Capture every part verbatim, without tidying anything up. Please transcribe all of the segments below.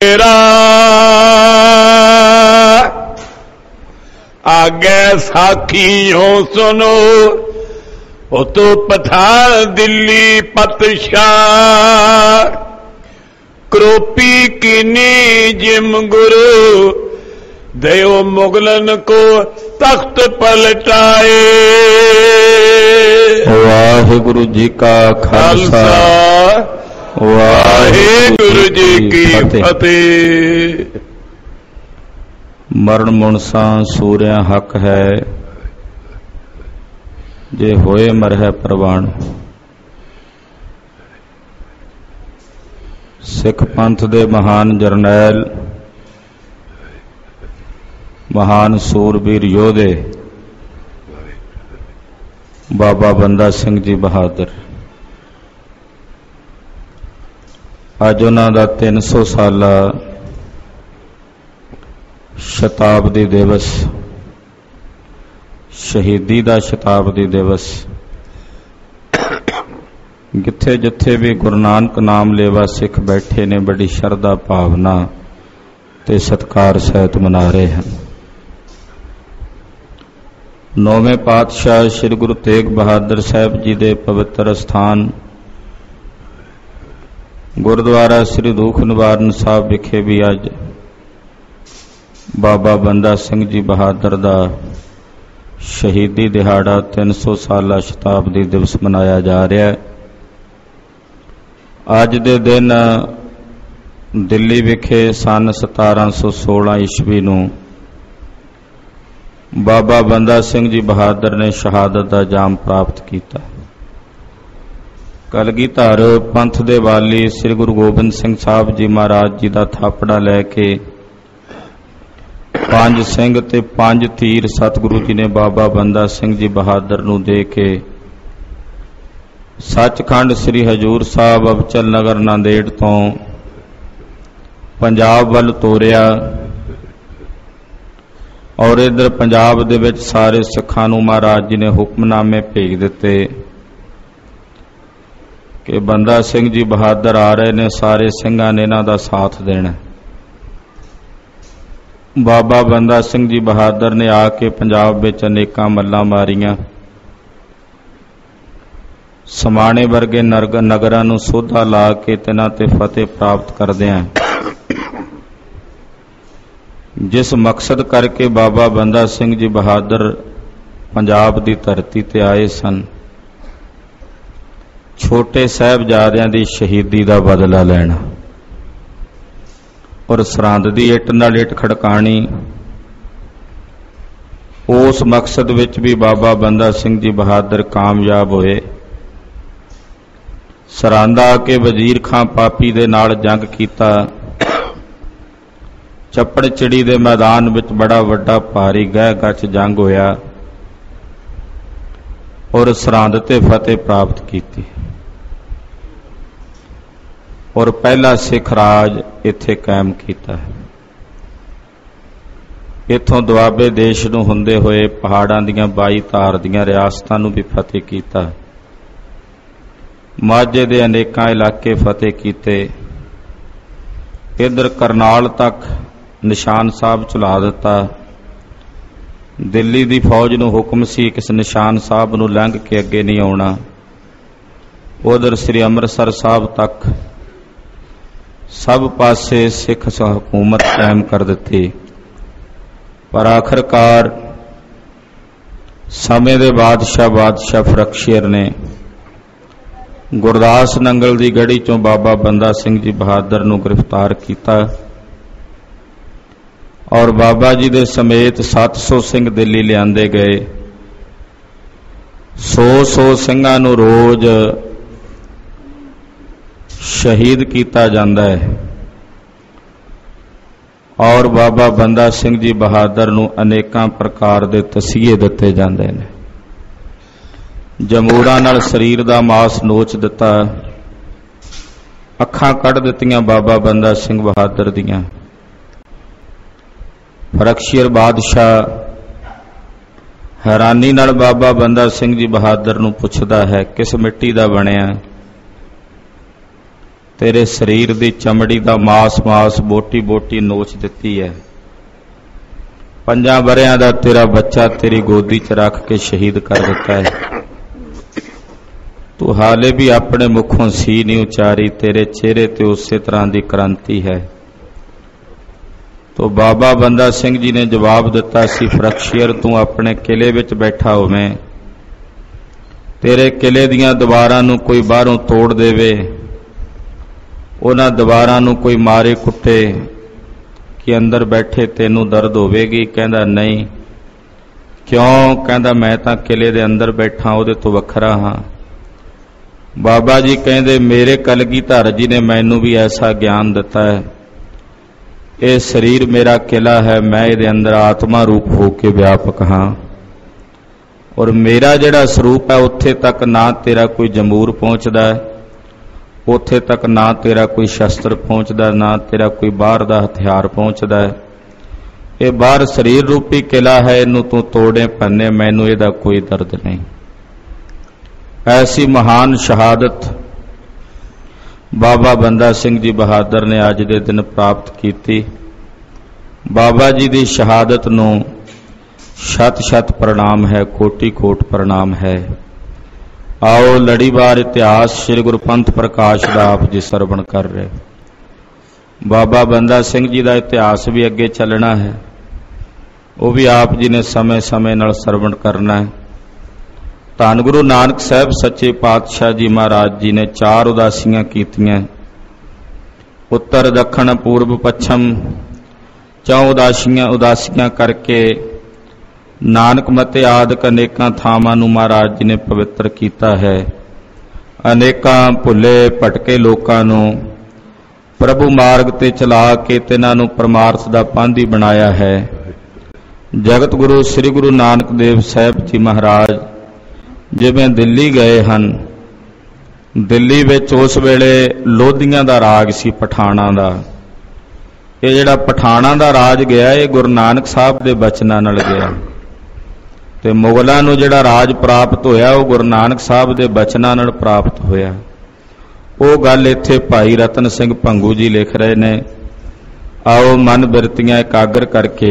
आगे साखियों सुनो ओ तो पठान दिल्ली पतशाह क्रोपी कीनी जिम गुरु दयो मुगलन को तख्त पलटाए। वाहिगुरु जी का खालसा वाहिगुरु जी की फतेह। मरण मुनसा सूर्या हक है जे होए मरह प्रवान। सिख पंथ दे महान जरनैल महान सूरबीर योधे बाबा बंदा सिंह जी बहादुर अज उन्हां दा तीन सौ साला शताब्दी दिवस शहीदी दा शताब्दी दिवस जिथे जिथे भी गुरु नानक नाम लेवा सिख बैठे ने बड़ी शरधा भावना ते सत्कार सहित मना रहे हैं। नौवें पातशाह श्री गुरु तेग बहादुर साहब जी दे पवित्र स्थान गुरुद्वारा श्री दुख निवारण साहब विखे भी अज बाबा बंदा सिंह जी बहादुर दा शहीदी दिहाड़ा तीन सौ साला शताब्दी दिवस मनाया जा रहा है। अज दे दिन दिल्ली विखे सन सतारा सौ सोलह ईस्वी नूं बाबा बंदा सिंह जी बहादुर ने शहादत का जाम प्राप्त किया। कलगीधर पंथ दे वाली श्री गुरु गोबिंद सिंह साहब जी महाराज जी का थापड़ा लैके पांच सिंह ते पांच तीर सतगुरु जी ने बाबा बंदा सिंह जी बहादुर नूं दे के सचखंड श्री हजूर साहब अबचल नगर नांदेड़ तो पंजाब वल तोरिया और इधर पंजाब दे विच सारे सिखां नूं महाराज जी ने हुक्मनामे भेज दिते कि बंदा सिंह जी बहादुर आ रहे ने, सारे सिंघां ने इन्हां दा साथ देना। बाबा बंदा सिंह जी बहादुर ने आके पंजाब विच अनेकां मल्लां मारियां, समाणे वर्गे नरग नगरां नूं सोधा ला के तिन्हां ते फतेह प्राप्त करदिआं जिस मकसद करके बाबा बंदा सिंह जी बहादुर पंजाब दी धरती ते आए सन, छोटे साहिबजादियां दी शहीदी दा बदला लेना और सरहंद दी इट नाल इट खड़काणी, उस मकसद विच भी बाबा बंदा सिंह जी बहादुर कामयाब होए। सरहंद आके वजीर खां पापी दे नाल जंग कीता। चप्पड़ चिड़ी दे मैदान विच बड़ा वड्डा भारी गह गच जंग होया और सरहंद ते फतेह प्राप्त की और पहला सिख राज इत्थे कायम किया। इत्थों दुआबे देश नूं हुंदे होए पहाड़ां दीयां बाई धार दीयां रियासतां नूं भी फतेह कीता। माझे दे अनेकां इलाके फतेह कीते। इधर करनाल तक निशान साहब चला दिता। दिल्ली दी फौज नूं हुक्म सी किस निशान साहब नूं लंघ के अगे नहीं आउणा। उधर श्री अमृतसर साहब तक सब पासे सिख हुकूमत कायम कर दी। पर आखिरकार समय दे बादशाह बादशाह फरखशीर ने गुरदास नंगल दी गढ़ी चों बाबा बंदा सिंह जी बहादुर नूं गिरफ्तार किया और बाबा जी दे समेत सत्त सौ सिंह दिल्ली लिआंदे गए। सौ सौ सिंघां नूं रोज शहीद किया जाता है और बाबा बंदा सिंह जी बहादुर नूं अनेकां प्रकार दे तसीहे दिते जांदे ने। जमूड़ा नाल शरीर दा मांस नोच दिता, अखां कढ़ दित्तियां बाबा बंदा सिंह बहादुर दियां। फरखशीर बादशाह हैरानी नाल बाबा बंदा सिंह जी बहादुर नूं पुछदा है, किस मिट्टी दा बणिया? तेरे शरीर दी चमड़ी दा मास मास बोटी बोटी नोच दिती है। पंजां वरियां दा तेरा बच्चा तेरी गोदी च रख के शहीद कर दिता है। तू हाले भी अपने मुखों सी नहीं उचारी, तेरे चेहरे ते उसे तरह की क्रांति है। तो बाबा बंदा सिंह जी ने जवाब दिता सी, फरखशीर तू अपने किले विच बैठा होवें, तेरे किले दियां दीवारां नूं कोई बाहरों तोड़ देवे, उन्हां दीवारां नूं कोई मारे कुटे कि अंदर बैठे तेनू दर्द होवेगी? कहंदा नहीं। क्यों? कहंदा मैं तां किले दे अंदर बैठा, उहदे तो वखरा हां। बाबा जी कहंदे मेरे कलगीधर जी ने मैनू भी ऐसा ज्ञान दिता है, ये शरीर मेरा किला है, मैं इहदे अंदर आत्मा रूप होके व्यापक हाँ, और मेरा जिहड़ा स्वरूप है उत्थे तक ना तेरा कोई जमूर पहुँचदा है, उत्थे तक ना तेरा कोई शस्त्र पहुँचदा, ना तेरा कोई बाहर दा हथियार पहुँचदा है। ये बाहर शरीर रूपी किला है, इनू तू तोड़े भन्ने, मैनू इहदा कोई दर्द नहीं। ऐसी महान शहादत बाबा बंदा सिंह जी बहादुर ने अज दे दिन प्राप्त की। बाबा जी की शहादत नूं शत शत प्रणाम है, कोटि कोट प्रणाम है। आओ लड़ीवार इतिहास श्री गुरु पंथ प्रकाश का आप जी सरवण कर रहे। बाबा बंदा सिंह जी का इतिहास भी अगे चलना है, वो भी आप जी ने समय समय नाल सरवण करना है। धन गुरु नानक साहब सच्चे पातशाह जी महाराज जी ने चार उदासियां कीतियां, उत्तर दक्षिण पूर्व पश्चिम चौ उदासियां उदासियां करके नानक मते आदि अनेकां थावां नूं महाराज जी ने पवित्र कीता है। अनेकां भुले भटके लोकां नूं प्रभु मार्ग ते चला के तिन्हां नूं परमार्थ दा पांधी बनाया है। जगत गुरु श्री गुरु नानक देव साहब जी महाराज जिवें दिल्ली गए हन, दिल्ली विच उस वेले लोधियां दा राज सी, पठाणा दा। ये जिहड़ा पठाणा दा राज गया, ये गुरु नानक साहब दे बचनां नाल गया, ते मुगलां नूं जिहड़ा राज प्राप्त होया वो गुरु नानक साहब दे बचनां नाल प्राप्त होया। वो गल इत्थे भाई रतन सिंह भंगू जी लिख रहे ने। आओ मन बिरतियां एकागर करके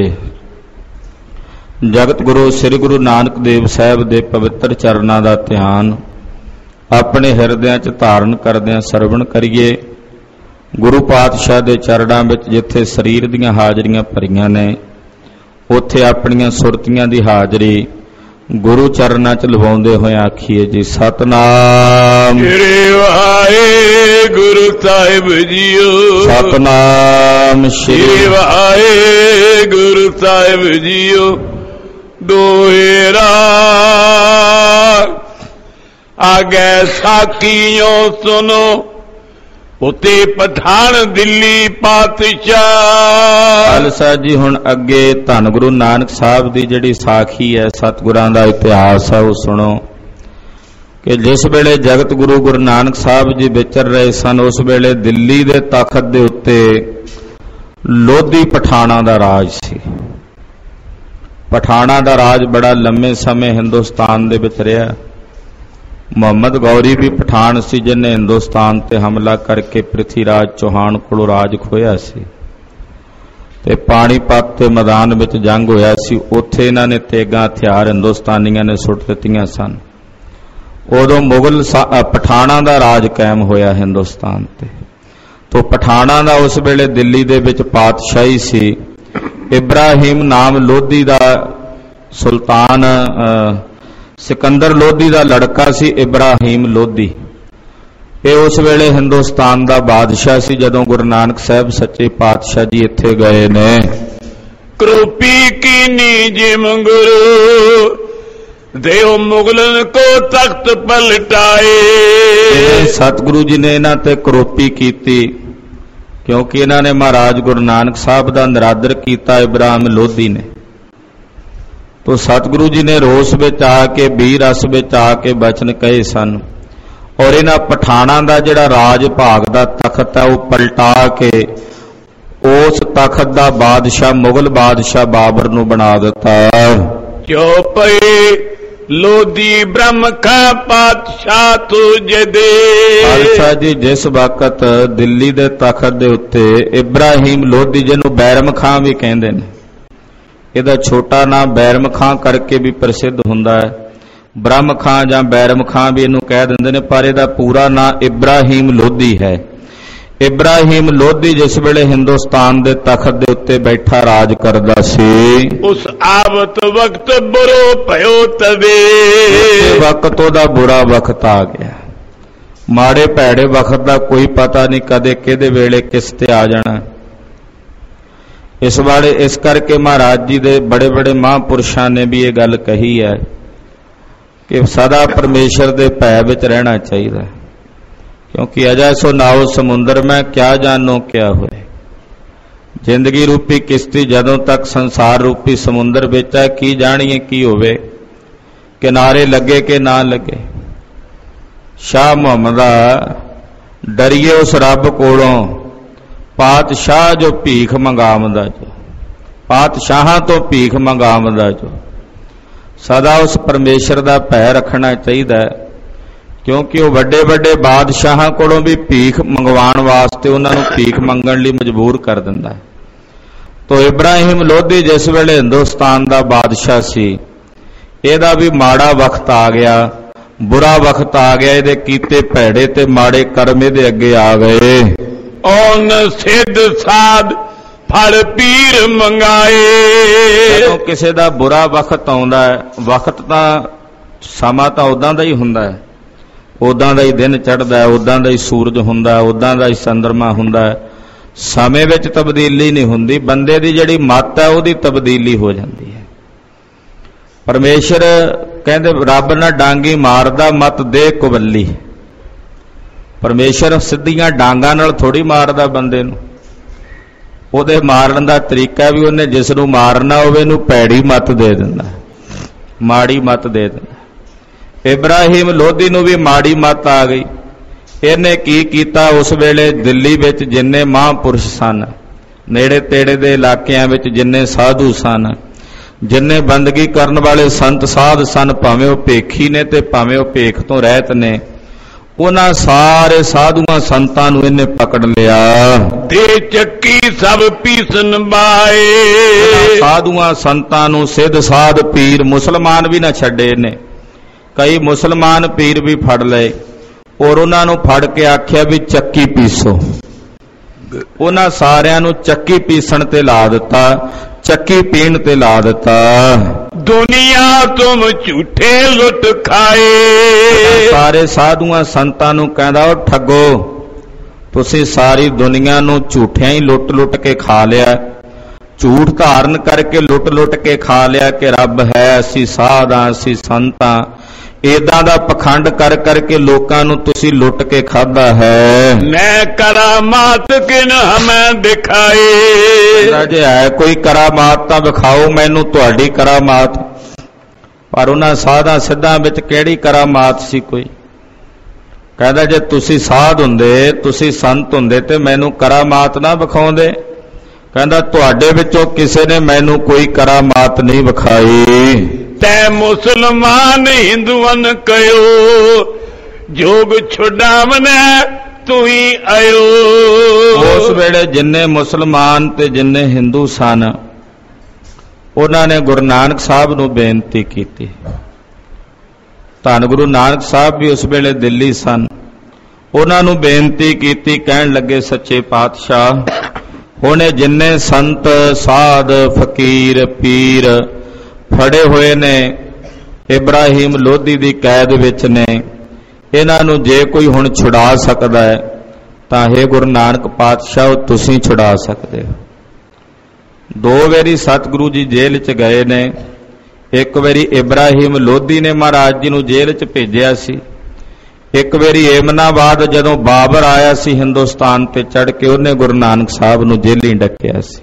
जगत गुरु श्री गुरु नानक देव साहब दे पवित्र चरनां दा ध्यान अपने हिरदियां च धारण करदियां सरवण करिए। गुरु पातशाह दे चरणां विच जिथे शरीर दीयां हाजरियां भरीआं ने, उत्थे अपणियां सुरतियां दी हाजरी गुरु चरणां च लवाउंदे होए आखीए जी सतनाम श्री वाहिगुरु साहिब जीओ, सतनाम श्री वाहिगुरु साहिब जीओ। दोहेरा आगे साखियों सुनो, उते पठान दिल्ली पातशाह। खालसा जी हुण अगे धन गुरु नानक साहब की जिहड़ी साखी है, सतगुरां दा इतिहास है, वो सुनो कि जिस वेले जगत गुरु गुरु नानक साहब जी विचर रहे सन, उस वेले दिल्ली दे तखत दे उत्ते लोधी पठाणा दा राज सी। पठाणा दा राज बड़ा लंबे समय हिंदुस्तान दे विच रहा। मुहम्मद गौरी भी पठान सी, जिन्हें हिंदुस्तान ते हमला करके पृथ्वीराज चौहान कोलों राज खोया सी, ते पाणीपत के मैदान विच जंग होया सी। उत्थे इन्हां ने तेगां हथियार हिंदुस्तानियां ने सुट दित्तियां सन। उदों मुगल पठाणा दा राज कायम होया हिंदुस्तान ते। तो पठाणा दा उस वेले दिल्ली दे विच पातशाही सी। इब्राहिम नाम लोधी दा सुल्तान सिकंदर लोधी दा लड़का सी इब्राहिम लोधी। ये उस वेले हिंदुस्तान दा बादशाह सी जदों गुरु नानक साहब सच्चे पातशाह जी इत्थे गए ने। कृपी कीनी जिम गुरु देव मुगलन को तख्त पलटाए। सतगुरु जी ने इन्हां ते करोपी कीती, क्योंकि इन्हां ने महाराज गुरु नानक साहब दा निरादर कीता इब्राहिम लोधी ने। तो सतगुरु जी ने रोस विच आके बीर रस विच आके बचन कहे सन, और इन्हां पठाणा दा जिहड़ा राज भाग दा तखत है वो पलटा के उस तखत दा बादशाह मुगल बादशाह बाबर नूं बना दिता। चौपई लोधी ब्रह्म का पातशाह तुझ दे। ਖਾਲਸਾ ਜੀ ਜਿਸ ਵਕਤ ਦਿੱਲੀ ਦੇ ਤਖਤ ਦੇ ਉੱਤੇ ਇਬਰਾਹੀਮ ਲੋਧੀ, ਜਿਹਨੂੰ ਬੈਰਮ ਖਾਂ ਵੀ ਕਹਿੰਦੇ ਨੇ, ਇਹਦਾ ਛੋਟਾ ਨਾਮ ਬੈਰਮ ਖਾਂ ਕਰਕੇ ਵੀ ਪ੍ਰਸਿੱਧ ਹੁੰਦਾ ਹੈ, ਬ੍ਰਹਮ ਖਾਂ ਜਾਂ ਬੈਰਮ ਖਾਂ ਵੀ ਇਹਨੂੰ ਕਹਿ ਦਿੰਦੇ ਨੇ, ਪਰ ਇਹਦਾ ਪੂਰਾ ਨਾਮ ਇਬਰਾਹੀਮ ਲੋਧੀ ਹੈ। ਇਬਰਾਹੀਮ ਲੋਧੀ ਜਿਸ ਵੇਲੇ ਹਿੰਦੁਸਤਾਨ ਦੇ ਤਖਤ ਦੇ ਉੱਤੇ ਬੈਠਾ ਰਾਜ ਕਰਦਾ ਸੀ, ਉਸ ਆਵਤ ਵਕਤ ਬੁਰੋ ਭਇਓ ਤਵੇ। ਉਸ ਵਕਤ ਉਹਦਾ ਬੁਰਾ ਵਕਤ ਆ ਗਿਆ। ਮਾੜੇ ਭੈੜੇ ਵਕਤ ਦਾ ਕੋਈ ਪਤਾ ਨਹੀਂ ਕਦੇ ਕਿਹਦੇ ਵੇਲੇ ਕਿਸ ਤੇ ਆ ਜਾਣਾ। ਇਸ ਵਾਲੇ ਇਸ ਕਰਕੇ ਮਹਾਰਾਜ ਜੀ ਦੇ ਬੜੇ ਬੜੇ ਮਹਾਂਪੁਰਸ਼ਾਂ ਨੇ ਵੀ ਇਹ ਗੱਲ ਕਹੀ ਹੈ ਕਿ ਸਦਾ ਪਰਮੇਸ਼ਰ ਦੇ ਭੈ ਵਿੱਚ ਰਹਿਣਾ ਚਾਹੀਦਾ, ਕਿਉਂਕਿ ਅਜਾ ਸੋ ਨਾਉ ਸਮੁੰਦਰ ਮੈਂ ਕਿਆ ਜਾਣੋ ਕਿਆ ਹੋਏ। ਜ਼ਿੰਦਗੀ ਰੂਪੀ ਕਿਸ਼ਤੀ ਜਦੋਂ ਤੱਕ ਸੰਸਾਰ ਰੂਪੀ ਸਮੁੰਦਰ ਵਿੱਚ ਹੈ, ਕੀ ਜਾਣੀਏ ਕੀ ਹੋਵੇ, ਕਿਨਾਰੇ ਲੱਗੇ ਕਿ ਨਾ ਲੱਗੇ। ਸ਼ਾਹ ਮੁਹੰਮਦਾ ਡਰੀਏ ਉਸ ਰੱਬ ਕੋਲੋਂ, ਪਾਤਸ਼ਾਹ ਜੋ ਭੀਖ ਮੰਗਾਵਦਾ, ਜੋ ਪਾਤਸ਼ਾਹਾਂ ਤੋਂ ਭੀਖ ਮੰਗਾਵਦਾ, ਜੋ ਸਦਾ ਉਸ ਪਰਮੇਸ਼ਰ ਦਾ ਭੈ ਰੱਖਣਾ ਚਾਹੀਦਾ ਹੈ, ਕਿਉਂਕਿ ਉਹ ਵੱਡੇ ਵੱਡੇ ਬਾਦਸ਼ਾਹਾਂ ਕੋਲੋਂ ਵੀ ਭੀਖ ਮੰਗਵਾਉਣ ਵਾਸਤੇ ਉਹਨਾਂ ਨੂੰ ਭੀਖ ਮੰਗਣ ਲਈ ਮਜਬੂਰ ਕਰ ਦਿੰਦਾ ਹੈ। ਤੋ ਇਬਰਾਹੀਮ ਲੋਧੀ ਜਿਸ ਵੇਲੇ ਹਿੰਦੁਸਤਾਨ ਦਾ ਬਾਦਸ਼ਾਹ ਸੀ, ਇਹਦਾ ਵੀ ਮਾੜਾ ਵਕਤ ਆ ਗਿਆ, ਬੁਰਾ ਵਕਤ ਆ ਗਿਆ। ਇਹਦੇ ਕੀਤੇ ਭੈੜੇ ਤੇ ਮਾੜੇ ਕਰਮ ਇਹਦੇ ਅੱਗੇ ਆ ਗਏ। ਔਨ ਸਿੱਧ ਸਾਧ ਫਲ ਪੀਰ ਮੰਗਾਏ। ਜਦੋਂ ਕਿਸੇ ਦਾ ਬੁਰਾ ਵਕਤ ਆਉਂਦਾ ਹੈ, ਵਕਤ ਤਾਂ ਸਮਾਂ ਤਾਂ ਉਦਾਂ ਦਾ ਹੀ ਹੁੰਦਾ ਹੈ, ਉਦਾਂ ਦਾ ਹੀ ਦਿਨ ਚੜ੍ਹਦਾ ਹੈ, ਉਦਾਂ ਦਾ ਹੀ ਸੂਰਜ ਹੁੰਦਾ, ਉਦਾਂ ਦਾ ਹੀ ਚੰਦਰਮਾ ਹੁੰਦਾ ਹੈ। ਸਮੇਂ ਵਿੱਚ ਤਬਦੀਲੀ ਨਹੀਂ ਹੁੰਦੀ, ਬੰਦੇ ਦੀ ਜਿਹੜੀ ਮੱਤ ਹੈ ਉਹਦੀ ਤਬਦੀਲੀ ਹੋ ਜਾਂਦੀ ਹੈ। ਪਰਮੇਸ਼ਰ ਕਹਿੰਦੇ ਰੱਬ ਨਾ ਡਾਂਗੀ ਮਾਰਦਾ, ਮੱਤ ਦੇ ਕੁਵੱਲੀ। ਪਰਮੇਸ਼ਰ ਸਿੱਧੀਆਂ ਡਾਂਗਾਂ ਨਾਲ ਥੋੜੀ ਮਾਰਦਾ ਬੰਦੇ ਨੂੰ, ਉਹਦੇ ਮਾਰਨ ਦਾ ਤਰੀਕਾ ਵੀ ਉਹਨੇ ਜਿਸ ਨੂੰ ਮਾਰਨਾ ਹੋਵੇ ਇਹਨੂੰ ਭੈੜੀ ਮੱਤ ਦੇ ਦਿੰਦਾ, ਮਾੜੀ ਮੱਤ ਦੇ ਦਿੰਦਾ। ਇਬਰਾਹੀਮ ਲੋਧੀ ਨੂੰ ਵੀ ਮਾੜੀ ਮੱਤ ਆ ਗਈ। ਇਹਨੇ ਕੀ ਕੀਤਾ, ਉਸ ਵੇਲੇ ਦਿੱਲੀ ਵਿੱਚ ਜਿੰਨੇ ਮਹਾਂਪੁਰਸ਼ ਸਨ, ਨੇੜੇ ਤੇੜੇ ਦੇ ਇਲਾਕਿਆਂ ਵਿੱਚ ਜਿੰਨੇ ਸਾਧੂ ਸਨ, ਜਿੰਨੇ ਬੰਦਗੀ ਕਰਨ ਵਾਲੇ ਸੰਤ ਸਾਧ ਸਨ, ਭਾਵੇਂ ਉਹ ਭੇਖੀ ਨੇ ਤੇ ਭਾਵੇਂ ਉਹ ਭੇਖ ਤੋਂ ਰਹਿਤ ਨੇ, ਉਹਨਾਂ ਸਾਰੇ ਸਾਧੂਆਂ ਸੰਤਾਂ ਨੂੰ ਇਹਨੇ ਪਕੜ ਲਿਆ। ਦੇ ਚੱਕੀ ਸਭ ਪੀਸਨ ਬਾਏ। ਸਾਧੂਆਂ ਸੰਤਾਂ ਨੂੰ ਸਿੱਧ ਸਾਧ ਪੀਰ, ਮੁਸਲਮਾਨ ਵੀ ਨਾ ਛੱਡੇ ਇਹਨੇ, ਕਈ ਮੁਸਲਮਾਨ ਪੀਰ ਵੀ ਫੜ ਲਏ ਔਰ ਉਹਨਾਂ ਨੂੰ ਫੜ ਕੇ ਆਖਿਆ ਵੀ ਚੱਕੀ ਪੀਸੋ। ਉਹਨਾਂ ਸਾਰਿਆਂ ਨੂੰ ਚੱਕੀ ਪੀਸਣ ਤੇ ਲਾ ਦਿੱਤਾ, ਚੱਕੀ ਪੀਣ ਤੇ ਲਾ ਦਿੱਤਾ। ਦੁਨੀਆ ਤੁਮ ਝੂਠੇ ਲੁੱਟ ਖਾਏ। ਸਾਰੇ ਸਾਧੂਆਂ ਸੰਤਾਂ ਨੂੰ ਕਹਿੰਦਾ, ਉਹ ਠੱਗੋ, ਤੁਸੀਂ ਸਾਰੀ ਦੁਨੀਆ ਨੂੰ ਝੂਠਿਆਂ ਹੀ ਲੁੱਟ ਲੁੱਟ ਕੇ ਖਾ ਲਿਆ, ਝੂਠ ਧਾਰਨ ਕਰਕੇ ਲੁੱਟ ਲੁੱਟ ਕੇ ਖਾ ਲਿਆ ਕਿ ਰੱਬ ਹੈ, ਅਸੀਂ ਸਾਧ ਹਾਂ, ਅਸੀਂ ਸੰਤ ਹਾਂ। ਏਦਾਂ ਦਾ ਪਖੰਡ ਕਰ ਕਰਕੇ ਲੋਕਾਂ ਨੂੰ ਤੁਸੀਂ ਲੁੱਟ ਕੇ ਖਾਧਾ ਹੈ। ਮੈਂ ਕਰਾਮਾਤ ਕਿਨ ਹਮੈਂ ਦਿਖਾਏ। ਜੇ ਹੈ ਕੋਈ ਕਰਾਮਾਤ ਤਾਂ ਵਿਖਾਓ ਮੈਨੂੰ ਤੁਹਾਡੀ ਕਰਾਮਾਤ। ਪਰ ਉਹਨਾਂ ਸਾਧਾਂ ਸਿੱਧਾਂ ਵਿੱਚ ਕਿਹੜੀ ਕਰਾਮਾਤ ਸੀ ਕੋਈ? ਕਹਿੰਦਾ ਜੇ ਤੁਸੀਂ ਸਾਧ ਹੁੰਦੇ, ਤੁਸੀਂ ਸੰਤ ਹੁੰਦੇ ਤੇ ਮੈਨੂੰ ਕਰਾਮਾਤ ਨਾ ਵਿਖਾਉਂਦੇ। ਕਹਿੰਦਾ ਤੁਹਾਡੇ ਵਿੱਚੋਂ ਕਿਸੇ ਨੇ ਮੈਨੂੰ ਕੋਈ ਕਰਾਮਾਤ ਨਹੀਂ ਵਿਖਾਈ। ਤੈ ਮੁਸਲਮਾਨ ਹਿੰਦੂਆਂ ਕਯੋ, ਜੋਗ ਛੁਡਾਵਨੈ ਤੂੰ ਹੀ ਆਇਓ। ਉਸ ਵੇਲੇ ਜਿੰਨੇ ਮੁਸਲਮਾਨ ਤੇ ਜਿੰਨੇ ਹਿੰਦੂ ਸਨ, ਉਹਨਾਂ ਨੇ ਗੁਰੂ ਨਾਨਕ ਸਾਹਿਬ ਨੂੰ ਬੇਨਤੀ ਕੀਤੀ। ਧੰਨ ਗੁਰੂ ਨਾਨਕ ਸਾਹਿਬ ਵੀ ਉਸ ਵੇਲੇ ਦਿੱਲੀ ਸਨ। ਉਹਨਾਂ ਨੂੰ ਬੇਨਤੀ ਕੀਤੀ, ਕਹਿਣ ਲੱਗੇ ਸੱਚੇ ਪਾਤਸ਼ਾਹ, ਹੁਣੇ ਜਿੰਨੇ ਸੰਤ ਸਾਧ ਫਕੀਰ ਪੀਰ ਫੜੇ ਹੋਏ ਨੇ, ਇਬਰਾਹੀਮ ਲੋਧੀ ਦੀ ਕੈਦ ਵਿੱਚ ਨੇ, ਇਹਨਾਂ ਨੂੰ ਜੇ ਕੋਈ ਹੁਣ ਛੁਡਾ ਸਕਦਾ ਹੈ ਤਾਂ हे ਗੁਰੂ ਨਾਨਕ ਪਾਤਸ਼ਾਹ ਤੁਸੀਂ ਛੁਡਾ ਸਕਦੇ ਹੋ। ਦੋ ਵਾਰੀ ਸਤਿਗੁਰੂ ਜੀ ਜੇਲ੍ਹ 'ਚ ਗਏ ਨੇ। ਇੱਕ ਵਾਰੀ ਇਬਰਾਹੀਮ ਲੋਧੀ ਨੇ ਮਹਾਰਾਜ ਜੀ ਨੂੰ ਜੇਲ੍ਹ 'ਚ ਭੇਜਿਆ ਸੀ। ਇੱਕ ਵਾਰੀ ਏਮਨਾਬਾਦ ਜਦੋਂ ਬਾਬਰ ਆਇਆ ਸੀ ਹਿੰਦੁਸਤਾਨ ਤੇ ਚੜ੍ਹ ਕੇ, ਉਹਨੇ ਗੁਰੂ ਨਾਨਕ ਸਾਹਿਬ ਨੂੰ ਜੇਲ੍ਹੀਂ ਡੱਕਿਆ ਸੀ।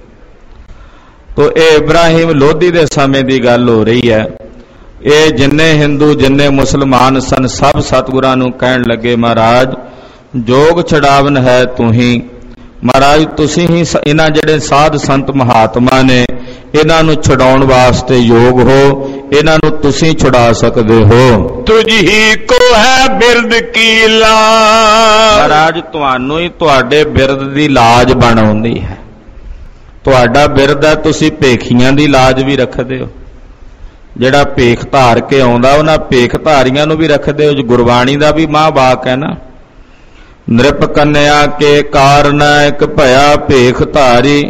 ਤੋ ਇਹ ਇਬਰਾਹੀਮ ਲੋਧੀ ਦੇ ਸਮੇਂ ਦੀ ਗੱਲ ਹੋ ਰਹੀ ਹੈ। ਇਹ ਜਿੰਨੇ ਹਿੰਦੂ ਜਿੰਨੇ ਮੁਸਲਮਾਨ ਸਨ, ਸਭ ਸਤਿਗੁਰਾਂ ਨੂੰ ਕਹਿਣ ਲੱਗੇ, ਮਹਾਰਾਜ ਜੋਗ ਛਡਾਵਨ ਹੈ ਤੂੰ ਹੀ। ਮਹਾਰਾਜ ਤੁਸੀਂ ਹੀ ਇਹਨਾਂ ਜਿਹੜੇ ਸਾਧ ਸੰਤ ਮਹਾਤਮਾ ਨੇ, ਇਹਨਾਂ ਨੂੰ ਛਡਾਉਣ ਵਾਸਤੇ ਯੋਗ ਹੋ। ਇਹਨਾਂ ਨੂੰ ਤੁਸੀਂ ਛੁਡਾ ਸਕਦੇ ਹੋ। ਤੁਝੀ ਕੋ ਹੈ ਬਿਰਦ ਕੀ ਲਾਜ। ਮਹਾਰਾਜ ਤੁਹਾਨੂੰ ਹੀ ਤੁਹਾਡੇ ਬਿਰਦ ਦੀ ਲਾਜ ਬਣਾਉਂਦੀ ਹੈ। ਤੁਹਾਡਾ ਬਿਰਦ ਹੈ, ਤੁਸੀਂ ਭੇਖੀਆਂ ਦੀ ਲਾਜ ਵੀ ਰੱਖਦੇ ਹੋ। ਜਿਹੜਾ ਭੇਖ ਧਾਰ ਕੇ ਆਉਂਦਾ ਉਹਨਾਂ ਭੇਖ ਧਾਰੀਆਂ ਨੂੰ ਵੀ ਰੱਖਦੇ ਹੋ। ਗੁਰਬਾਣੀ ਦਾ ਵੀ ਮਾਂ ਵਾਕ ਹੈ ਨਾ, ਨਿਰਪ ਕੰਨਿਆ ਕੇ ਕਾਰਨ ਇੱਕ ਭਇਆ ਭੇਖ ਧਾਰੀ,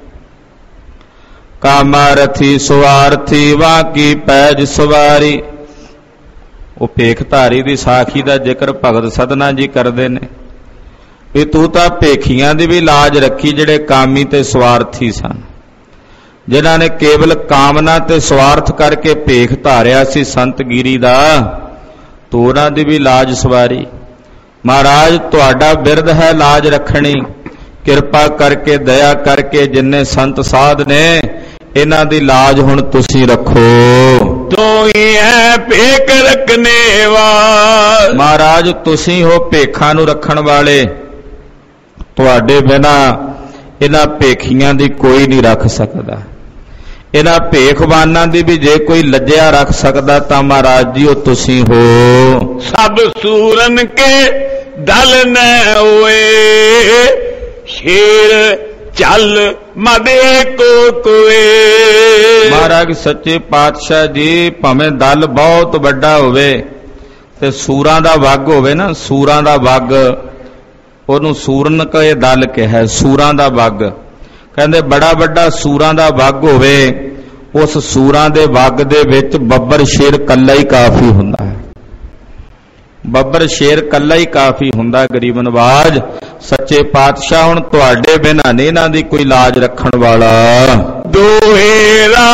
ਕਾਮਾ ਰਥੀ ਸੁਆਰਥੀ ਵਾਕੀ ਪੈਜ ਸਵਾਰੀ। ਉਹ ਭੇਖ ਧਾਰੀ ਦੀ ਸਾਖੀ ਦਾ ਜ਼ਿਕਰ ਭਗਤ ਸਦਨਾ ਜੀ ਕਰਦੇ ਨੇ ਵੀ ਤੂੰ ਤਾਂ ਭੇਖੀਆਂ ਦੀ ਵੀ ਲਾਜ ਰੱਖੀ ਜਿਹੜੇ ਕਾਮੀ ਤੇ ਸਵਾਰਥੀ ਸਨ, ਜਿਨ੍ਹਾਂ ਨੇ ਕੇਵਲ ਕਾਮਨਾ ਤੇ ਸਵਾਰਥ ਕਰਕੇ ਭੇਖ ਧਾਰਿਆ ਸੀ ਸੰਤਗੀਰੀ ਦਾ, ਤੂੰ ਉਹਨਾਂ ਦੀ ਵੀ ਲਾਜ ਸਵਾਰੀ। ਮਹਾਰਾਜ ਤੁਹਾਡਾ ਬਿਰਦ ਹੈ ਲਾਜ ਰੱਖਣੀ, ਕਿਰਪਾ ਕਰਕੇ ਦਇਆ ਕਰਕੇ ਜਿੰਨੇ ਸੰਤ ਸਾਧ ਨੇ ਇਹਨਾਂ ਦੀ ਲਾਜ ਹੁਣ ਤੁਸੀਂ ਰੱਖੋ। ਤੂੰ ਹੀ ਹੈ ਭੇਖ ਰੱਖਣੇ ਵਾਲਾ। ਮਹਾਰਾਜ ਤੁਸੀਂ ਹੋ ਭੇਖਾਂ ਨੂੰ ਰੱਖਣ ਵਾਲੇ, ਤੁਹਾਡੇ ਬਿਨਾ ਇਹਨਾਂ ਭੇਖੀਆਂ ਦੀ ਕੋਈ ਨਹੀਂ ਰੱਖ ਸਕਦਾ। ਇਹਨਾਂ ਭੇਖਵਾਨਾਂ ਦੀ ਵੀ ਜੇ ਕੋਈ ਲੱਜਿਆ ਰੱਖ ਸਕਦਾ ਤਾਂ ਮਹਾਰਾਜ ਜੀ ਉਹ ਤੁਸੀਂ ਹੋ। ਸਭ ਸੂਰਨ ਕੇ ਦਲ ਨ ਹੋਏ, ਸ਼ੇਰ ਚੱਲ ਮਦੇ ਕੋ ਕੋਏ। ਮਹਾਰਾਜ ਸੱਚੇ ਪਾਤਸ਼ਾਹ ਜੀ ਭਾਵੇਂ ਦਲ ਬਹੁਤ ਵੱਡਾ ਹੋਵੇ ਤੇ ਸੂਰਾਂ ਦਾ ਵੱਗ ਹੋਵੇ ਨਾ, ਸੂਰਾਂ ਦਾ ਵੱਗ, ਉਹਨੂੰ ਸੂਰਨ ਕਹੇ ਦਲ ਕਿਹਾ, ਸੂਰਾਂ ਦਾ ਵੱਗ। ਕਹਿੰਦੇ ਬੜਾ ਵੱਡਾ ਸੂਰਾਂ ਦਾ ਵੱਗ ਹੋਵੇ, ਉਸ ਸੂਰਾਂ ਦੇ ਵੱਗ ਦੇ ਵਿੱਚ ਬੱਬਰ ਸ਼ੇਰ ਕੱਲਾ ਹੀ ਕਾਫੀ ਹੁੰਦਾ ਹੈ। ਬੱਬਰ ਸ਼ੇਰ ਕੱਲਾ ਹੀ ਕਾਫੀ ਹੁੰਦਾ। ਗਰੀਬ ਨਵਾਜ ਸੱਚੇ ਪਾਤਸ਼ਾਹ ਹੁਣ ਤੁਹਾਡੇ ਬਿਨਾਂ ਨਹੀਂ ਇਹਨਾਂ ਦੀ ਕੋਈ ਲਾਜ ਰੱਖਣ ਵਾਲਾ। ਦੋਹੇਰਾ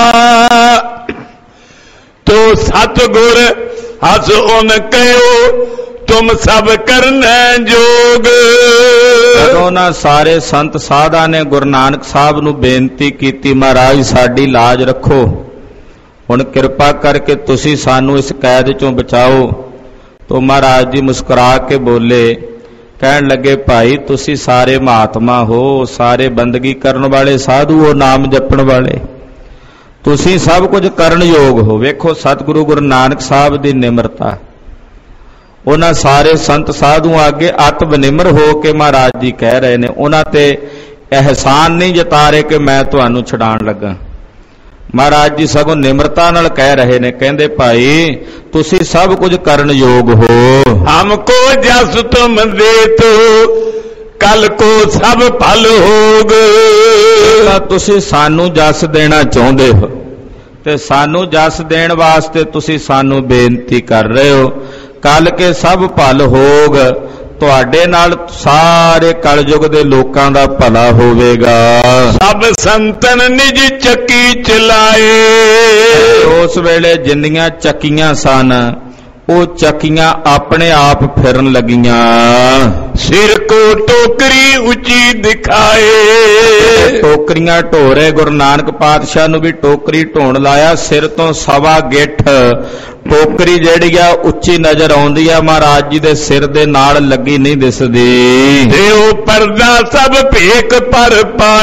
ਤੋ ਸਤਿਗੁਰ ਹਸ ਉਨ ਕਹਿਓ, ਤੁਮ ਸਭ ਕਰਨਾ ਜੋਗ। ਜਦੋਂ ਨਾ ਸਾਰੇ ਸੰਤ ਸਾਧਾਂ ਨੇ ਗੁਰੂ ਨਾਨਕ ਸਾਹਿਬ ਨੂੰ ਬੇਨਤੀ ਕੀਤੀ ਮਹਾਰਾਜ ਸਾਡੀ ਲਾਜ ਰੱਖੋ, ਹੁਣ ਕਿਰਪਾ ਕਰਕੇ ਤੁਸੀਂ ਸਾਨੂੰ ਇਸ ਕੈਦ ਚੋਂ ਬਚਾਓ, ਤੋ ਮਹਾਰਾਜ ਜੀ ਮੁਸਕਰਾ ਕੇ ਬੋਲੇ, ਕਹਿਣ ਲੱਗੇ ਭਾਈ ਤੁਸੀਂ ਸਾਰੇ ਮਹਾਤਮਾ ਹੋ, ਸਾਰੇ ਬੰਦਗੀ ਕਰਨ ਵਾਲੇ ਸਾਧੂ ਹੋ, ਨਾਮ ਜਪਣ ਵਾਲੇ, ਤੁਸੀਂ ਸਭ ਕੁਝ ਕਰਨ ਯੋਗ ਹੋ। ਵੇਖੋ ਸਤਿਗੁਰੂ ਗੁਰੂ ਨਾਨਕ ਸਾਹਿਬ ਦੀ ਨਿਮਰਤਾ, ਉਹਨਾਂ ਸਾਰੇ ਸੰਤ ਸਾਧੂ ਅੱਗੇ ਅਤ ਬਨਿਮਰ ਹੋ ਕੇ ਮਹਾਰਾਜ ਜੀ ਕਹਿ ਰਹੇ ਨੇ, ਉਹਨਾਂ ਤੇ ਅਹਿਸਾਨ ਨਹੀਂ ਜਤਾ ਰਹੇ ਕਿ ਮੈਂ ਤੁਹਾਨੂੰ ਛਡਾਣ ਲੱਗਾ। ਮਹਾਰਾਜ ਜੀ ਸਗੋਂ ਨਿਮਰਤਾ ਨਾਲ ਕਹਿ ਰਹੇ ਨੇ, ਕਹਿੰਦੇ ਭਾਈ ਤੁਸੀਂ ਸਭ ਕੁਝ ਕਰਨ ਯੋਗ ਹੋ। ਹਮਕੋ ਜਸ ਤੁਮ ਦੇਤੋ, ਕੱਲ ਕੋ ਸਭ ਭਲ ਹੋਗ। ਤਾਂ ਤੁਸੀਂ ਸਾਨੂੰ ਜਸ ਦੇਣਾ ਚਾਹੁੰਦੇ ਹੋ ਤੇ ਸਾਨੂੰ ਜਸ ਦੇਣ ਵਾਸਤੇ ਤੁਸੀਂ ਸਾਨੂੰ ਬੇਨਤੀ ਕਰ ਰਹੇ ਹੋ, ਕੱਲ ਕੇ ਸਭ ਭਲ ਹੋਗ, ਤੁਹਾਡੇ ਨਾਲ ਸਾਰੇ ਕਲਯੁਗ ਦੇ ਲੋਕਾਂ ਦਾ ਭਲਾ ਹੋਵੇਗਾ। ਸਭ ਸੰਤਨ ਨਿਜ ਚੱਕੀ ਚਲਾਏ। ਉਸ ਵੇਲੇ ਜਿੰਨੀਆਂ ਚੱਕੀਆਂ ਸਨ ਉਹ ਚੱਕੀਆਂ ਆਪਣੇ ਆਪ ਫਿਰਨ ਲੱਗੀਆਂ। ਸਿਰ ਕੋ ਟੋਕਰੀ ਉੱਚੀ ਦਿਖਾਏ। ਟੋਕਰੀਆਂ ਢੋਰੇ ਗੁਰੂ ਨਾਨਕ ਪਾਤਸ਼ਾਹ ਨੂੰ ਵੀ ਟੋਕਰੀ ਢੋਣ ਲਾਇਆ, ਸਿਰ ਤੋਂ ਸਵਾ ਗਿੱਠ ਟੋਕਰੀ ਜਿਹੜੀ ਆ ਉੱਚੀ ਨਜ਼ਰ ਆਉਂਦੀ ਆ, ਮਹਾਰਾਜ ਜੀ ਦੇ ਸਿਰ ਦੇ ਨਾਲ ਲੱਗੀ ਨਹੀਂ ਦਿਸਦੀ। ਤੇ ਉਹ ਪਰਦਾ ਸਭ ਭੇਖ ਪਰ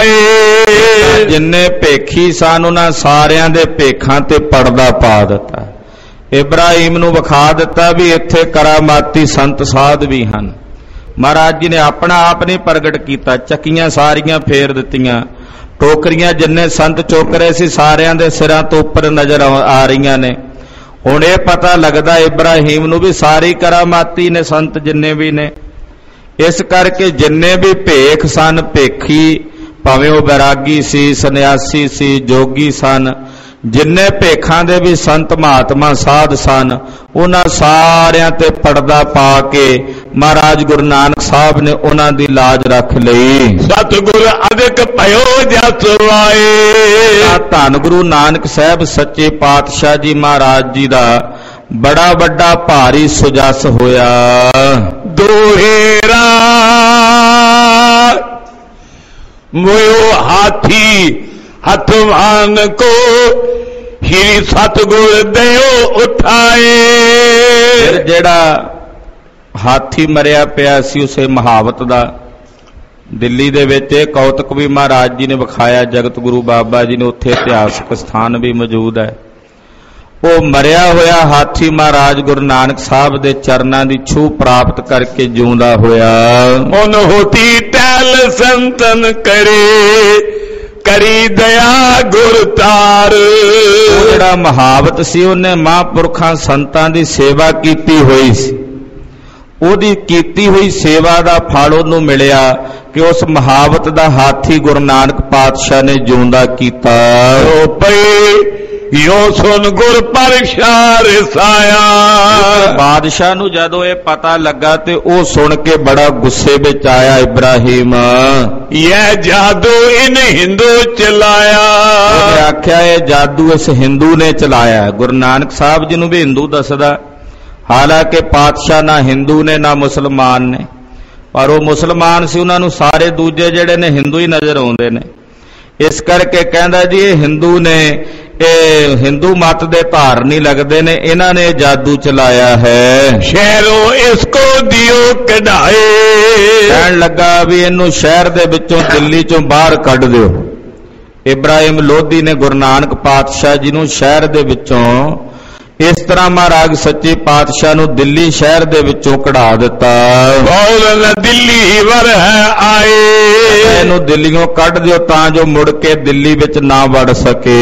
ਪਾਏ। ਜਿੰਨੇ ਭੇਖੀ ਸਨ ਉਹਨਾਂ ਸਾਰਿਆਂ ਦੇ ਭੇਖਾਂ ਤੇ ਪਰਦਾ ਪਾ ਦਿੱਤਾ। ਇਬਰਾਹੀਮ ਨੂੰ ਵਿਖਾ ਦਿੱਤਾ ਵੀ ਇੱਥੇ ਕਰਾਮਾਤੀ ਸੰਤ ਸਾਧ ਵੀ ਹਨ। ਮਹਾਰਾਜ ਜੀ ਨੇ ਆਪਣਾ ਆਪ ਨਹੀਂ ਪ੍ਰਗਟ ਕੀਤਾ, ਚੱਕੀਆਂ ਸਾਰੀਆਂ ਫੇਰ ਦਿੱਤੀਆਂ, ਟੋਕਰੀਆਂ ਜਿੰਨੇ ਸੰਤ ਚੁੱਕ ਰਹੇ ਸੀ ਸਾਰਿਆਂ ਦੇ ਸਿਰਾਂ ਤੋਂ ਉੱਪਰ ਨਜ਼ਰ ਆ ਰਹੀਆਂ ਨੇ। ਹੁਣ ਇਹ ਪਤਾ ਲੱਗਦਾ ਇਬਰਾਹੀਮ ਨੂੰ ਵੀ ਸਾਰੀ ਕਰਾਮਾਤੀ ਨੇ ਸੰਤ ਜਿੰਨੇ ਵੀ ਨੇ। ਇਸ ਕਰਕੇ ਜਿੰਨੇ ਵੀ ਭੇਖ ਸਨ, ਭੇਖੀ ਭਾਵੇਂ ਉਹ ਬੈਰਾਗੀ ਸੀ, ਸੰਨਿਆਸੀ ਸੀ, ਜੋਗੀ ਸਨ, ਜਿੰਨੇ ਭੇਖਾਂ ਦੇ ਵੀ ਸੰਤ ਮਹਾਤਮਾ ਸਾਧ ਸਨ, ਉਹਨਾਂ ਸਾਰਿਆਂ ਤੇ ਪਰਦਾ ਪਾ ਕੇ ਮਹਾਰਾਜ ਗੁਰੂ ਨਾਨਕ ਸਾਹਿਬ ਨੇ ਉਹਨਾਂ ਦੀ ਲਾਜ ਰੱਖ ਲਈ। ਸਤਿਗੁਰ ਅਦਿਕ ਭਇਓ ਜਸ ਵਾਏ। ਧੰਨ ਗੁਰੂ ਨਾਨਕ ਸਾਹਿਬ ਸੱਚੇ ਪਾਤਸ਼ਾਹ ਜੀ ਮਹਾਰਾਜ ਜੀ ਦਾ ਬੜਾ ਵੱਡਾ ਭਾਰੀ ਸੁਜਸ ਹੋਇਆ। ਦੋਹੇਰਾ ਮੋਇਓ ਹਾਥੀ ਹਥਵਾਨ ਕੋ, ਸ਼੍ਰੀ ਸਤਿਗੁਰ ਦਿਓ ਉਠਾਏ। ਫਿਰ ਜਿਹੜਾ ਹਾਥੀ ਮਰਿਆ ਪਿਆ ਸੀ ਉਸੇ ਮਹਾਵਤ ਦਾ ਦਿੱਲੀ ਦੇ ਵਿੱਚ ਇਹ ਕੌਤਕ ਵੀ ਮਹਾਰਾਜ ਜੀ ਨੇ ਵਿਖਾਇਆ, ਜਗਤ ਗੁਰੂ ਬਾਬਾ ਜੀ ਨੇ, ਉੱਥੇ ਇਤਿਹਾਸਕ ਸਥਾਨ ਵੀ ਮੌਜੂਦ ਹੈ। ਉਹ ਮਰਿਆ ਹੋਇਆ ਹਾਥੀ ਮਹਾਰਾਜ ਗੁਰੂ ਨਾਨਕ ਸਾਹਿਬ ਦੇ ਚਰਨਾਂ ਦੀ ਛੂਹ ਪ੍ਰਾਪਤ ਕਰਕੇ ਜਿਉਂਦਾ ਹੋਇਆ। ਮਨ ਹੋਤੀ ਟਹਿਲ ਸੰਤਨ ਕਰੇ ਕਰੀ ਦਇਆ ਗੁਰ ਤਾਰ। ਉਹ ਜਿਹੜਾ ਮਹਾਵਤ ਸੀ ਉਹਨੇ ਮਹਾਂਪੁਰਖਾਂ ਸੰਤਾਂ ਦੀ ਸੇਵਾ ਕੀਤੀ ਹੋਈ ਸੀ, ਉਹਦੀ ਕੀਤੀ ਹੋਈ ਸੇਵਾ ਦਾ ਫਲ ਉਹਨੂੰ ਮਿਲਿਆ ਕਿ ਉਸ ਮਹਾਵਤ ਦਾ ਹਾਥੀ ਗੁਰੂ ਨਾਨਕ ਪਾਤਸ਼ਾਹ ਨੇ ਜਿਉਂਦਾ ਕੀਤਾ। ਓ ਪਈ ਯੋ ਸੁਨ ਗੁਰ ਪਰਸ਼ਾਰ ਸਾਇਆ। ਬਾਦਸ਼ਾਹ ਨੂੰ ਜਦੋਂ ਇਹ ਪਤਾ ਲੱਗਾ ਤੇ ਉਹ ਸੁਣ ਕੇ ਬੜਾ ਗੁੱਸੇ ਵਿੱਚ ਆਇਆ। ਇਬਰਾਹੀਮ ਇਹ ਜਾਦੂ ਇਨ ਹਿੰਦੂ ਚਲਾਇਆ। ਉਹਨੇ ਆਖਿਆ ਇਹ ਜਾਦੂ ਇਸ ਹਿੰਦੂ ਨੇ ਚਲਾਇਆ। ਗੁਰੂ ਨਾਨਕ ਸਾਹਿਬ ਜੀ ਨੂੰ ਵੀ ਹਿੰਦੂ ਦੱਸਦਾ, ਹਾਲਾਂਕਿ ਪਾਤਸ਼ਾਹ ਨਾ ਹਿੰਦੂ ਨੇ ਨਾ ਮੁਸਲਮਾਨ ਨੇ, ਪਰ ਉਹ ਮੁਸਲਮਾਨ ਸੀ, ਉਹਨਾਂ ਨੂੰ ਸਾਰੇ ਦੂਜੇ ਜਿਹੜੇ ਨੇ ਹਿੰਦੂ ਹੀ ਨਜ਼ਰ ਆਉਂਦੇ ਨੇ। ਇਸ ਕਰਕੇ ਕਹਿੰਦਾ ਜੀ ਇਹ ਹਿੰਦੂ ਨੇ, ਇਹ ਹਿੰਦੂ ਮਤ ਦੇ ਧਾਰਨੀ ਲੱਗਦੇ ਨੇ, ਇਹਨਾਂ ਨੇ ਜਾਦੂ ਚਲਾਇਆ ਹੈ। ਸ਼ਹਿਰੋਂ ਇਸ ਕੋ ਦਿਓ ਕਢਾਏ। ਕਹਿਣ ਲੱਗਾ ਵੀ ਇਹਨੂੰ ਸ਼ਹਿਰ ਦੇ ਵਿੱਚੋਂ ਦਿੱਲੀ ਚੋਂ ਬਾਹਰ ਕੱਢ ਦਿਓ। ਇਬਰਾਹਿਮ ਲੋਧੀ ਨੇ ਗੁਰੂ ਨਾਨਕ ਪਾਤਸ਼ਾਹ ਜੀ ਨੂੰ ਸ਼ਹਿਰ ਦੇ ਵਿੱਚੋਂ ਇਸ ਤਰ੍ਹਾਂ ਮਹਾਰਾਜ ਸੱਚੇ ਪਾਤਸ਼ਾਹ ਨੂੰ ਦਿੱਲੀ ਸ਼ਹਿਰ ਦੇ ਵਿੱਚੋਂ ਕਢਾ ਦਿੱਤਾ। ਬੋਲ ਦਿੱਲੀ ਵਰ ਹੈ ਆਏ। ਇਹਨੂੰ ਦਿੱਲੀੋਂ ਕੱਢ ਦਿਓ ਤਾਂ ਜੋ ਮੁੜ ਕੇ ਦਿੱਲੀ ਵਿੱਚ ਨਾ ਵੜ ਸਕੇ।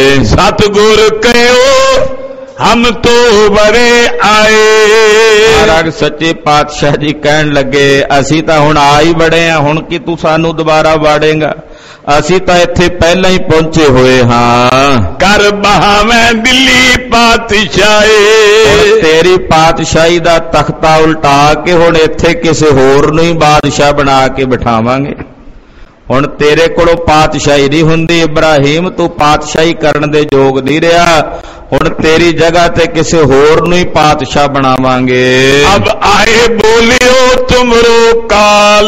ਸਤਿਗੁਰ ਕਹਿਓ ਹਮ ਤੋਂ ਬਰੇ ਆਏ। ਮਹਾਰਾਜ ਸੱਚੇ ਪਾਤਸ਼ਾਹ ਜੀ ਕਹਿਣ ਲੱਗੇ ਅਸੀਂ ਤਾਂ ਹੁਣ ਆ ਹੀ ਬੜੇ ਆ, ਹੁਣ ਕੀ ਤੂੰ ਸਾਨੂੰ ਦੁਬਾਰਾ ਵਾੜੇਂਗਾ, ਅਸੀਂ ਤਾਂ ਇੱਥੇ ਪਹਿਲਾਂ ਹੀ ਪਹੁੰਚੇ ਹੋਏ ਹਾਂ। ਕਰ ਬਹਾਵੇਂ ਦਿੱਲੀ ਪਾਤਸ਼ਾਹੀ। ਹੁਣ ਤੇਰੀ ਪਾਤਸ਼ਾਹੀ ਦਾ ਤਖਤਾ ਉਲਟਾ ਕੇ ਹੁਣ ਇੱਥੇ ਕਿਸੇ ਹੋਰ ਨੂੰ ਹੀ ਬਾਦਸ਼ਾਹ ਬਣਾ ਕੇ ਬਿਠਾਵਾਂਗੇ। ਹੁਣ ਤੇਰੇ ਕੋਲੋਂ ਪਾਤਸ਼ਾਹੀ ਨਹੀਂ ਹੁੰਦੀ ਇਬਰਾਹੀਮ, ਤੂੰ ਪਾਤਸ਼ਾਹੀ ਕਰਨ ਦੇ ਯੋਗ ਨਹੀਂ ਰਿਹਾ, ਹੁਣ ਤੇਰੀ ਜਗ੍ਹਾ ਤੇ ਕਿਸੇ ਹੋਰ ਨੂੰ ਹੀ ਪਾਤਸ਼ਾਹ ਬਣਾਵਾਂਗੇ। ਅਬ ਆਏ ਬੋਲਿਓ ਤੁਮਰੋ ਕਾਲ।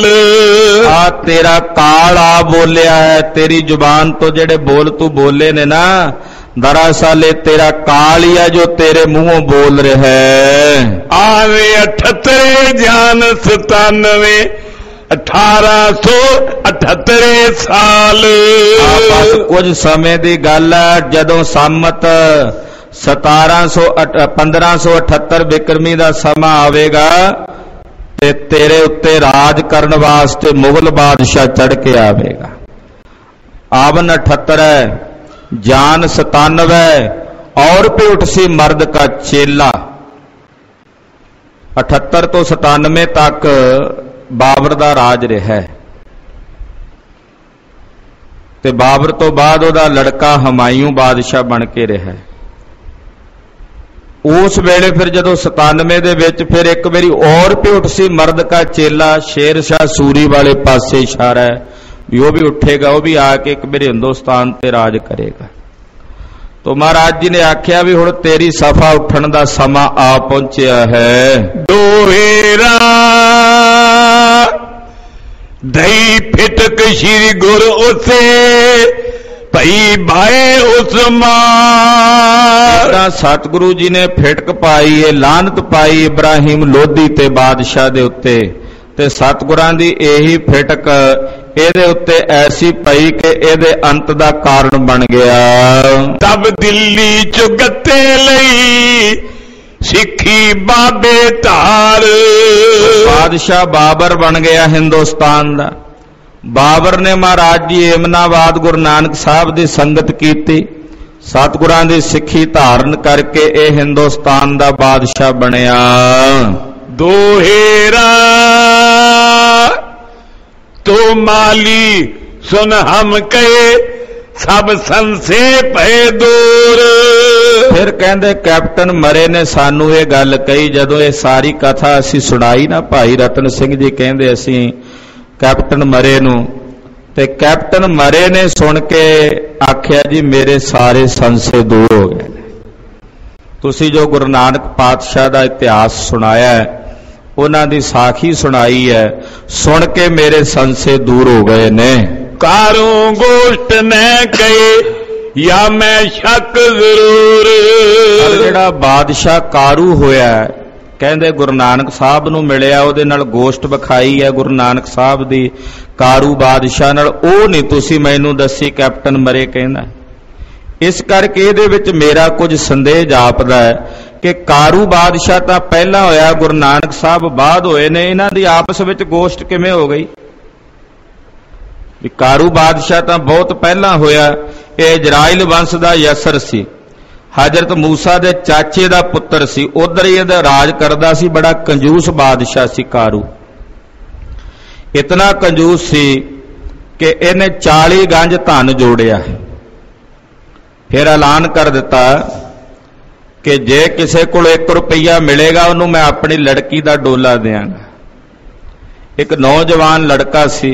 ਆ ਤੇਰਾ ਕਾਲ ਆ ਬੋਲਿਆ ਹੈ, ਤੇਰੀ ਜ਼ੁਬਾਨ ਤੋਂ ਜਿਹੜੇ ਬੋਲ ਤੂੰ ਬੋਲੇ ਨੇ ਨਾ, ਦਰਅਸਲ ਇਹ ਤੇਰਾ ਕਾਲ ਹੀ ਆ ਜੋ ਤੇਰੇ ਮੂੰਹੋਂ ਬੋਲ ਰਿਹਾ ਹੈ। ਆਵੇ ਅਠੱਤਰੇ ਜਾਨ ਸਤਾਨਵੇਂ ਅਠਾਰਾਂ ਸੌ ਅਠੱਤਰੇ ਸਾਲ। ਆ ਬਸ ਕੁਝ ਸਮੇਂ ਦੀ ਗੱਲ ਹੈ, ਜਦੋਂ ਸੰਮਤ ਸਤਾਰਾਂ ਸੌ ਪੰਦਰਾਂ ਸੌ ਅਠੱਤਰ ਬਿਕਰਮੀ ਦਾ ਸਮਾਂ ਆਵੇਗਾ ਤੇ ਤੇਰੇ ਉੱਤੇ ਰਾਜ ਕਰਨ ਵਾਸਤੇ ਮੁਗਲ ਬਾਦਸ਼ਾਹ ਚੜ ਕੇ ਆਵੇਗਾ। ਆਵਨ ਅਠੱਤਰ ਹੈ, ਜਾਨ ਸਤਾਨਵੇਂ, और पे उठ सी मर्द का चेला। अठहत्तर तो सतानवे तक बाबर दा राज रहा है ते बाबर तो बाद ओदा लड़का हमायूं बादशाह बन के रहा है। उस वेले फिर जदों सतानवे दे विच फिर एक बारी और पे उठ सी मर्द का चेला, शेर शाह सूरी वाले पासे इशारा है भी वो भी उठेगा, वो भी आके एक बारी हिंदुस्तान ते राज करेगा। तो महाराज जी ने आख्या भी हुण तेरी सफा उठण दा समा आ पहुंचिया है। दोहेरा दही फिटक श्री गुर उसे भई भाए उस्मान। सतगुरु जी ने फिटक पाई है, लानत पाई इब्राहिम लोधी ते बादशाह दे उत्ते, ते सतगुरां दी यही फिटक ਇਹਦੇ ਉੱਤੇ ਐਸੀ ਪਈ ਕਿ ਇਹਦੇ ਅੰਤ ਦਾ ਕਾਰਨ ਬਣ ਗਿਆ। ਤਬ ਦਿੱਲੀ ਚ ਗੱਤੇ ਲਈ ਸਿੱਖੀ ਬਾਬੇ ਧਾਰ। ਬਾਦਸ਼ਾਹ ਬਾਬਰ ਬਣ ਗਿਆ ਹਿੰਦੁਸਤਾਨ ਦਾ। ਬਾਬਰ ਨੇ ਮਹਾਰਾਜ ਜੀ ਏਮਨਾਬਾਦ ਗੁਰੂ ਨਾਨਕ ਸਾਹਿਬ ਦੀ ਸੰਗਤ ਕੀਤੀ, ਸਤਿਗੁਰਾਂ ਦੀ ਸਿੱਖੀ ਧਾਰਨ ਕਰਕੇ ਇਹ ਹਿੰਦੁਸਤਾਨ ਦਾ ਬਾਦਸ਼ਾਹ ਬਣਿਆ। ਦੋਹੇਰਾ तो माली सुन हम कहे सब संसे पे दूर। फिर कहते कैप्टन मरे ने सानू ये गल कही, जदों ये सारी कथा असी सुनाई ना भाई रतन सिंह जी कहते असी कैप्टन मरे नू, ते कैप्टन मरे ने सुन के आख्या जी मेरे सारे संसे दूर हो गए। तुसी जो गुरु नानक पातशाह दा इतिहास सुनाया है, उन्हां दी साखी सुनाई है, सुन के मेरे संसे दूर हो गए ने। कारों गोष्ट न कहे या मैं शक जरूर। जेड़ा बादशाह कारू होया कहंदे गुरु नानक साहब नूं मिलिया, उहदे नाल गोष्ट विखाई है गुरु नानक साहब दी कारू बादशाह नाल, ओह नहीं तुसी मैनूं दसी कैप्टन मरे कहंदा। इस करके इहदे विच मेरा कुछ संदेह जापदा है कि कारू बादशाह तां पहला होया, गुरु नानक साहब बाद होए ने, इन्हां दी आपस विच गोश्त किवें हो गई? कारू बादशाह तां बहुत पहला होया। ये इजराइल वंश दा यसर सी, हजरत मूसा दे चाचे दा पुत्र सी, उधर ही इहदा राज करदा सी। बड़ा कंजूस बादशाह सी कारू, इतना कंजूस सी कि इहने चाली गंज धन जोड़िया। फिर ऐलान कर दिता कि जे किसी को एक रुपया मिलेगा उन्होंने मैं अपनी लड़की का डोला देंगा। एक नौजवान लड़का सी,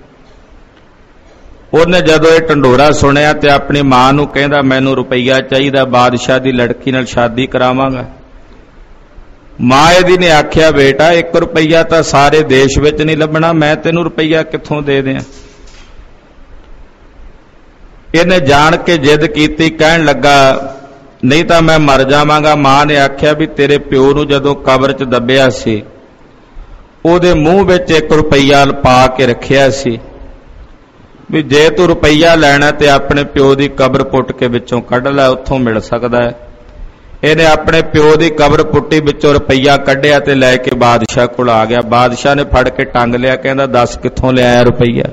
उन्हें जदों यह ढंडोरा सुनिया तो अपनी मां नूं कहंदा मैनूं रुपया चाहिए, बादशाह की लड़की नाल शादी करावांगा। मां इहदी ने आख्या बेटा एक रुपया तो सारे देश विच नहीं लभना, मैं तैनूं रुपया कित्थों दे दियां। इन्हें जान के जिद की, कहन लगा नहीं तो मैं मर जावांगा। मां ने आख्या भी तेरे प्यो नूं जदों कबर च दबिया सी, उहदे मूँह विच एक रुपया पा के रखिया सी भी जे तू रुपया लैना तो अपने प्यो की कबर पुट के विचों कढ लै, उत्थों मिल सकदा है। इन्हें अपने प्यो की कबर पुट्टी, विचों रुपया कढिया ते लैके बादशाह कोल आ गया। बादशाह ने फड़ के टंग लिया, कहंदा दस कित्थों लिआया रुपया?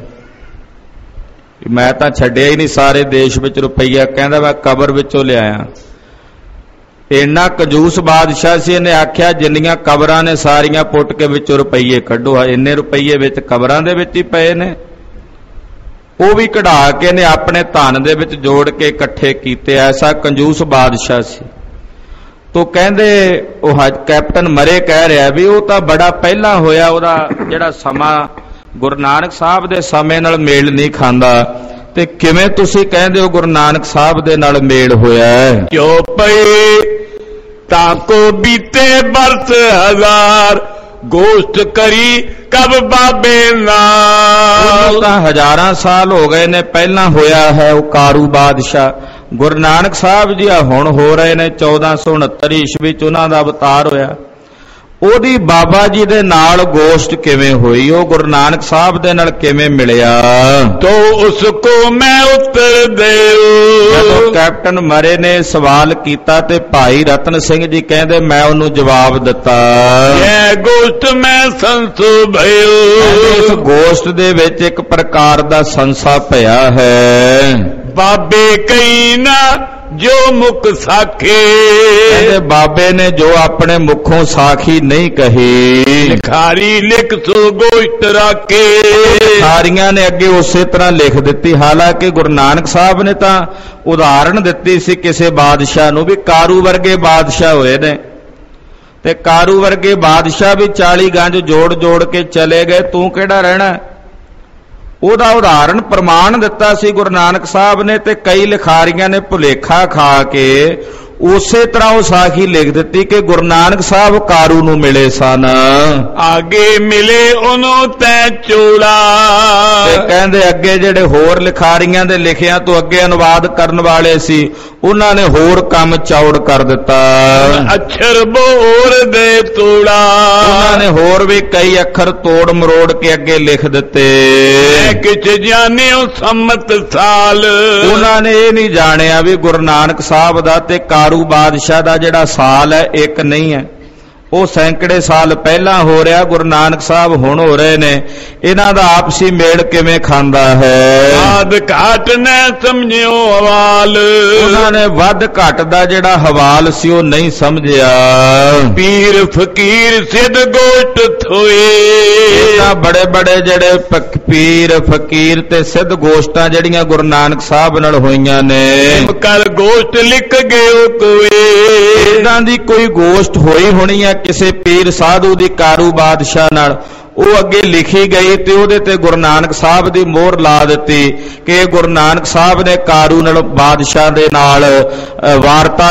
मैं तां छड्डिया ही नहीं सारे देश विच रुपया, कहंदा मैं कबर विचों लिआया। इन्ना कंजूस बादशाह से, इन्हें आख्या जिन्नियां कबरां ने सारियां पुट के विचों रुपये कढो, इन्ने रुपये विच कबरां दे विच ही पए ने। वो भी कढ़ा के ने अपने धन दे विच जोड़ के इकट्ठे कीते। ऐसा कंजूस बादशाह सी। तो कहंदे ओह कैप्टन मरे कह रहा भी वो तो बड़ा पहला होया, उहदा जिहड़ा समा गुरु नानक साहब दे समय नाल मेल नहीं खांदा, ते किवें तुसीं कहंदे हो गुरु नानक साहब दे नाल मेल होया है? क्यों पए ताको बीते बरस हजार, गोश्त करी कब बाबे नाल। हजारां साल हो गए ने, पहला होया है वो कारू बादशाह। गुरु नानक साहब जी हुण हो रहे ने चौदह सौ उनहत्तर ईस्वी च उन्हां दा अवतार होया। ओदी बाबा जी दे नाल गोश्त किवें होई, ओ गुरु नानक साहब दे नाल किवें मिलिया? तो उसको मैं उत्तर देऊं। जदों कैप्टन मरे ने सवाल कीता ते भाई रतन सिंह जी कहंदे मैं उन्होंने जवाब दिता, यह गोश्त मैं संसो भयो। इस गोश्त दे विच एक प्रकार दा संसा पिया है। बाबे कई ना जो मुख साखे, बाबे ने जो अपने मुखों साखी नहीं कही, लिखारी लिख सो गोश्त राखे। सारियां ने अगे उसे तरह लिख दी। हालांकि गुरु नानक साहब ने तो उदाहरण दी सी किसी बादशाह नूं भी कारू वर्गे बादशाह होए ने, ते कारू वर्गे बादशाह भी चाली गंज जोड़ जोड़ के चले गए, तू किहड़ा रहना? ਉਹਦਾ ਉਦਾਹरण प्रमाण दिता सी गुरु नानक साहब ने, ते कई लिखारियां ने भुलेखा खा के उसे तरह वो साखी लिख दी कि गुरु नानक साहब कारू नूं मिले सन। आगे मिले उन्हों तै चोला, कहंदे अगे जिहड़े होर लिखारियां दे लिखियां तो अगे अनुवाद करन वाले सी, उन्हां ने होर काम चौड़ कर दिता। अक्षर बोर दे तोड़ा, उन्हां ने होर भी कई अखर तोड़ मरोड़ के अगे लिख दिते। किछ जाने सम्मत साल, उन्हां ने ये नहीं जानिया भी गुरु नानक साहब दा ते कारू बादशाह दा जिहड़ा साल है एक नहीं है, वो सैकड़े साल पहला हो रहा। गुरु नानक साहब हुण हो रहे ने, इन्हां दा आपसी मेल किवें खांदा है? वध घाट ने समझियो हवाल, उन्होंने वध घट दा जिहड़ा हवाल सी वो नहीं समझिया। पीर फकीर सिद्ध गोश्त थोए, बड़े बड़े जिहड़े पीर फकीर ते सिद्ध गोश्तां जिहड़ियां गुरु नानक साहब नाल होईयां ने, कर गोश्त लिख गए कोई, इदां दी कोई गोश्त होई होनी है किसी पीर साधु दी कारू बादशाह नाल, वो अगे लिखी गई ते उहदे ते गुरु नानक साहब दी मोहर ला दिती कि गुरु नानक साहब ने कारू नाल बादशाह दे नाल वार्तालाप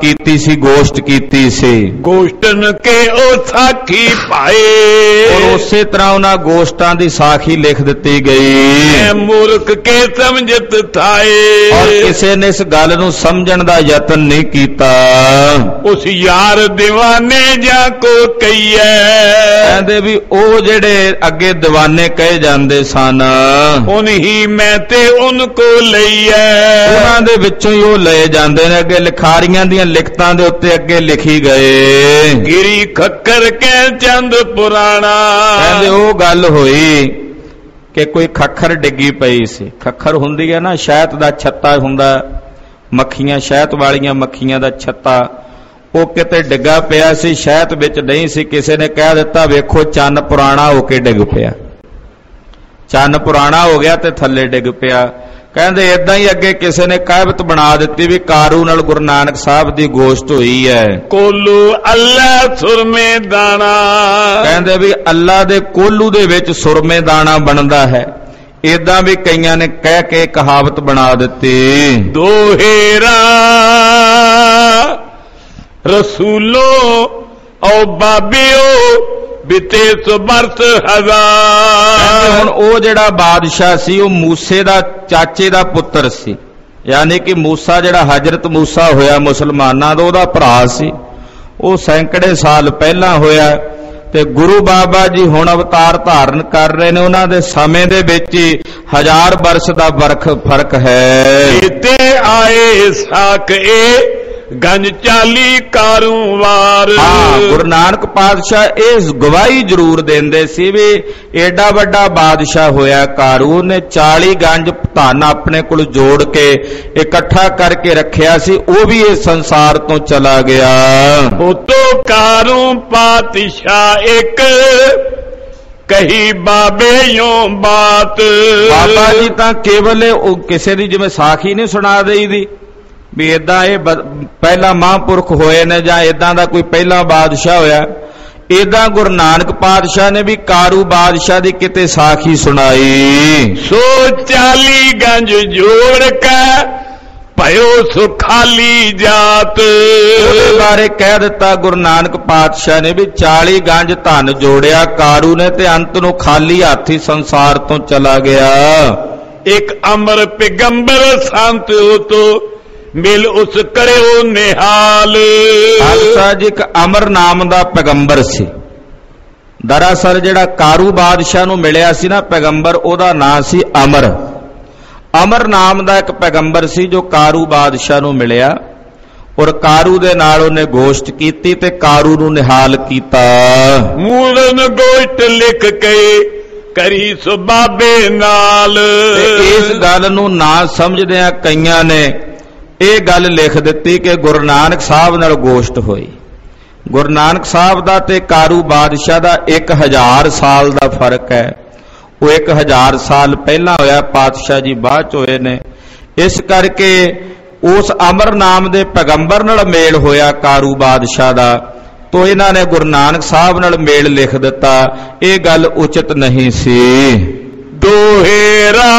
ਕੀਤੀ ਸੀ, ਗੋਸ਼ਟ ਕੀਤੀ ਸੀ। ਗੋਸ਼ਟਨ ਕੇ ਉਹ ਸਾਖੀ ਪਾਏ, ਔਰ ਉਸੇ ਤਰ੍ਹਾਂ ਉਹਨਾਂ ਗੋਸ਼ਟਾਂ ਦੀ ਸਾਖੀ ਲਿਖ ਦਿੱਤੀ ਗਈ। ਮੂਰਖ ਕੇ ਸਮਝਤ ਥਾਏ, ਔਰ ਕਿਸੇ ਨੇ ਇਸ ਗੱਲ ਨੂੰ ਸਮਝਣ ਦਾ ਯਤਨ ਨਹੀਂ ਕੀਤਾ। ਉਸ ਯਾਰ دیਵਾਨੇ ਜਾਂ ਕੋ ਕਹੀਏ, ਕਹਿੰਦੇ ਵੀ ਉਹ ਜਿਹੜੇ ਅੱਗੇ دیਵਾਨੇ ਕਹੇ ਜਾਂਦੇ ਸਨ, ਉਨਹੀ ਮੈਂ ਤੇ ਉਨ ਕੋ ਲਈਐ, ਉਹਨਾਂ ਦੇ ਵਿੱਚੋਂ ਹੀ ਉਹ ਲਏ ਜਾਂਦੇ ਨੇ। ਅੱਗੇ ਲਿਖਾਰੀਆਂ ਦੀਆਂ ਲਿਖਤਾਂ ਦੇ ਉੱਤੇ ਅੱਗੇ ਲਿਖੀ ਗਏ। ਗਿਰੀ ਖੱਕਰ ਕੇ ਚੰਦ ਪੁਰਾਣਾ, ਕਹਿੰਦੇ ਉਹ ਗੱਲ ਹੋਈ ਕਿ ਕੋਈ ਖੱਖਰ ਡਿੱਗੀ ਪਈ ਸੀ। ਖੱਖਰ ਹੁੰਦੀ ਹੈ ਨਾ, ਸ਼ਹਿਦ ਦਾ ਛੱਤਾ ਹੁੰਦਾ, ਮੱਖੀਆਂ, ਸ਼ਹਿਦ ਵਾਲੀਆਂ ਮੱਖੀਆਂ ਦਾ ਛੱਤਾ, ਉਹ ਕਿਤੇ ਡਿੱਗਾ ਪਿਆ ਸੀ, ਸ਼ਹਿਦ ਵਿੱਚ ਨਹੀਂ ਸੀ। ਕਿਸੇ ਨੇ ਕਹਿ ਦਿੱਤਾ ਵੇਖੋ ਚੰਨ ਪੁਰਾਣਾ ਹੋ ਕੇ ਡਿੱਗ ਪਿਆ, ਚੰਨ ਪੁਰਾਣਾ ਹੋ ਗਿਆ ਤੇ ਥੱਲੇ ਡਿੱਗ ਪਿਆ। ਕਹਿੰਦੇ ਇਦਾਂ ਹੀ ਅੱਗੇ ਕਿਸੇ ਨੇ ਕਾਇਬਤ ਬਣਾ ਦਿੱਤੀ ਵੀ ਕਾਰੂ ਨਾਲ ਗੁਰੂ ਨਾਨਕ ਸਾਹਿਬ ਦੀ ਗੋਸ਼ਟ ਹੋਈ ਹੈ। ਕੋਲੂ ਅੱਲਾ ਸੁਰਮੇ ਦਾਣਾ, ਕਹਿੰਦੇ ਵੀ ਅੱਲਾ ਦੇ ਕੋਲੂ ਦੇ ਵਿੱਚ ਸੁਰਮੇ ਦਾਣਾ ਬਣਦਾ ਹੈ। ਇਦਾਂ ਵੀ ਕਈਆਂ ਨੇ ਕਹਿ ਕੇ ਕਹਾਵਤ ਬਣਾ ਦਿੱਤੀ। ਦੋਹੇਰਾ ਰਸੂਲੋ ਔ ਬਾਬਿਓ ਬਿਤੇ ਸੋ ਬਰਸ ਹਜ਼ਾਰ। ਹੁਣ ਉਹ ਜਿਹੜਾ ਬਾਦਸ਼ਾਹ ਸੀ ਉਹ ਮੂਸੇ ਦਾ ਚਾਚੇ ਦਾ ਪੁੱਤਰ ਸੀ, ਯਾਨੀ ਕਿ ਮੂਸਾ ਜਿਹੜਾ ਹਜ਼ਰਤ ਮੂਸਾ ਹੋਇਆ ਮੁਸਲਮਾਨਾਂ ਦਾ, ਉਹਦਾ ਭਰਾ ਸੀ। ਉਹ ਸੈਂਕੜੇ ਸਾਲ ਪਹਿਲਾਂ ਹੋਇਆ ਤੇ ਗੁਰੂ ਬਾਬਾ ਜੀ ਹੁਣ ਅਵਤਾਰ ਧਾਰਨ ਕਰ ਰਹੇ ਨੇ। ਉਹਨਾਂ ਦੇ ਸਮੇਂ ਦੇ ਵਿੱਚ ਹੀ ਹਜ਼ਾਰ ਬਰਸ ਦਾ ਵਰਖ ਫਰਕ ਹੈ। ਇਤੇ ਆਏ ਸਾਕ ਏ ਗੰਜ ਚਾਲੀ ਕਾਰੂ ਵਾਰ। ਹਾਂ, ਗੁਰੂ ਨਾਨਕ ਪਾਤਸ਼ਾਹ ਇਹ ਗਵਾਹੀ ਜ਼ਰੂਰ ਦਿੰਦੇ ਸੀ ਵੀ ਏਡਾ ਵੱਡਾ ਬਾਦਸ਼ਾਹ ਹੋਇਆ ਕਾਰੂ ਨੇ, ਚਾਲੀ ਗੰਜ ਧਨ ਆਪਣੇ ਕੋਲ ਜੋੜ ਕੇ ਇਕੱਠਾ ਕਰਕੇ ਰੱਖਿਆ ਸੀ, ਉਹ ਵੀ ਇਸ ਸੰਸਾਰ ਤੋਂ ਚਲਾ ਗਿਆ। ਉਤੋਂ ਕਾਰੂ ਪਾਤਸ਼ਾਹ ਇੱਕ ਕਹੀ ਬਾਬੇ ਯੋਂ ਬਾਤ। ਬਾਬਾ ਜੀ ਤਾਂ ਕੇਵਲ ਉਹ ਕਿਸੇ ਦੀ ਜਿਵੇਂ ਸਾਖੀ ਨਹੀਂ ਸੁਣਾ ਦੇਈਦੀ ਵੀ ਇਦਾਂ ਇਹ ਪਹਿਲਾ ਮਹਾਂਪੁਰਖ ਹੋਏ ਨੇ ਜਾਂ ਇਦਾਂ ਦਾ ਕੋਈ ਪਹਿਲਾ ਬਾਦਸ਼ਾਹ ਹੋਇਆ, ਇਦਾਂ ਗੁਰੂ ਨਾਨਕ ਪਾਤਸ਼ਾਹ ਨੇ ਵੀ ਕਾਰੂ ਬਾਦਸ਼ਾਹ ਦੀ ਕਿਤੇ ਸਾਖੀ ਸੁਣਾਈ। ਸੋ ਚਾਲੀ ਗੰਜ ਜੋੜ ਕੇ ਭਇਓ ਸੁਖਾਲੀ ਜਾਤ। ਉਹਦੇ ਬਾਰੇ ਕਹਿ ਦਿੱਤਾ ਗੁਰੂ ਨਾਨਕ ਪਾਤਸ਼ਾਹ ਨੇ ਵੀ ਚਾਲੀ ਗੰਜ ਧਨ ਜੋੜਿਆ ਕਾਰੂ ਨੇ ਤੇ ਅੰਤ ਨੂੰ ਖਾਲੀ ਹੱਥੀ ਸੰਸਾਰ ਤੋਂ ਚਲਾ ਗਿਆ। ਇੱਕ ਅਮਰ ਪੈਗੰਬਰ ਸੰਤ ਉਤੋ ਮਿਲ ਉਸ ਕਰਿਓ ਨਿਹਾਲ। ਖਾਲਸਾ ਜੀ ਇੱਕ ਅਮਰ ਨਾਮ ਦਾ ਪੈਗੰਬਰ ਸੀ। ਦਰਅਸਲ ਜਿਹੜਾ ਕਾਰੂ ਬਾਦਸ਼ਾਹ ਨੂੰ ਮਿਲਿਆ ਸੀ ਨਾ ਪੈਗੰਬਰ, ਉਹਦਾ ਨਾਂ ਸੀ ਅਮਰ। ਅਮਰ ਨਾਮ ਦਾ ਇੱਕ ਪੈਗੰਬਰ ਸੀ ਜੋ ਕਾਰੂ ਬਾਦਸ਼ਾਹ ਨੂੰ ਮਿਲਿਆ, ਔਰ ਕਾਰੂ ਦੇ ਨਾਲ ਉਹਨੇ ਗੋਸ਼ਟ ਕੀਤੀ ਤੇ ਕਾਰੂ ਨੂੰ ਨਿਹਾਲ ਕੀਤਾ। ਮੂਲਨ ਗੋਸ਼ਟ ਲਿਖ ਕੇ ਕਰੀ ਸੋ ਬਾਬੇ ਨਾਲ। ਇਸ ਗੱਲ ਨੂੰ ਨਾ ਸਮਝਦਿਆਂ ਕਈਆਂ ਨੇ ਇਹ ਗੱਲ ਲਿਖ ਦਿੱਤੀ ਕਿ ਗੁਰੂ ਨਾਨਕ ਸਾਹਿਬ ਨਾਲ ਗੋਸ਼ਟ ਹੋਈ। ਗੁਰੂ ਨਾਨਕ ਸਾਹਿਬ ਦਾ ਤੇ ਕਾਰੂ ਬਾਦਸ਼ਾਹ ਦਾ ਇੱਕ ਹਜ਼ਾਰ ਸਾਲ ਦਾ ਫਰਕ ਹੈ। ਉਹ ਇੱਕ ਹਜ਼ਾਰ ਸਾਲ ਪਹਿਲਾਂ ਹੋਇਆ, ਪਾਤਸ਼ਾਹ ਜੀ ਬਾਅਦ ਚ ਹੋਏ ਨੇ। ਇਸ ਕਰਕੇ ਉਸ ਅਮਰ ਨਾਮ ਦੇ ਪੈਗੰਬਰ ਨਾਲ ਮੇਲ ਹੋਇਆ ਕਾਰੂ ਬਾਦਸ਼ਾਹ ਦਾ, ਤੋ ਇਹਨਾਂ ਨੇ ਗੁਰੂ ਨਾਨਕ ਸਾਹਿਬ ਨਾਲ ਮੇਲ ਲਿਖ ਦਿੱਤਾ। ਇਹ ਗੱਲ ਉਚਿਤ ਨਹੀਂ ਸੀ। ਦੋਹੇਰਾ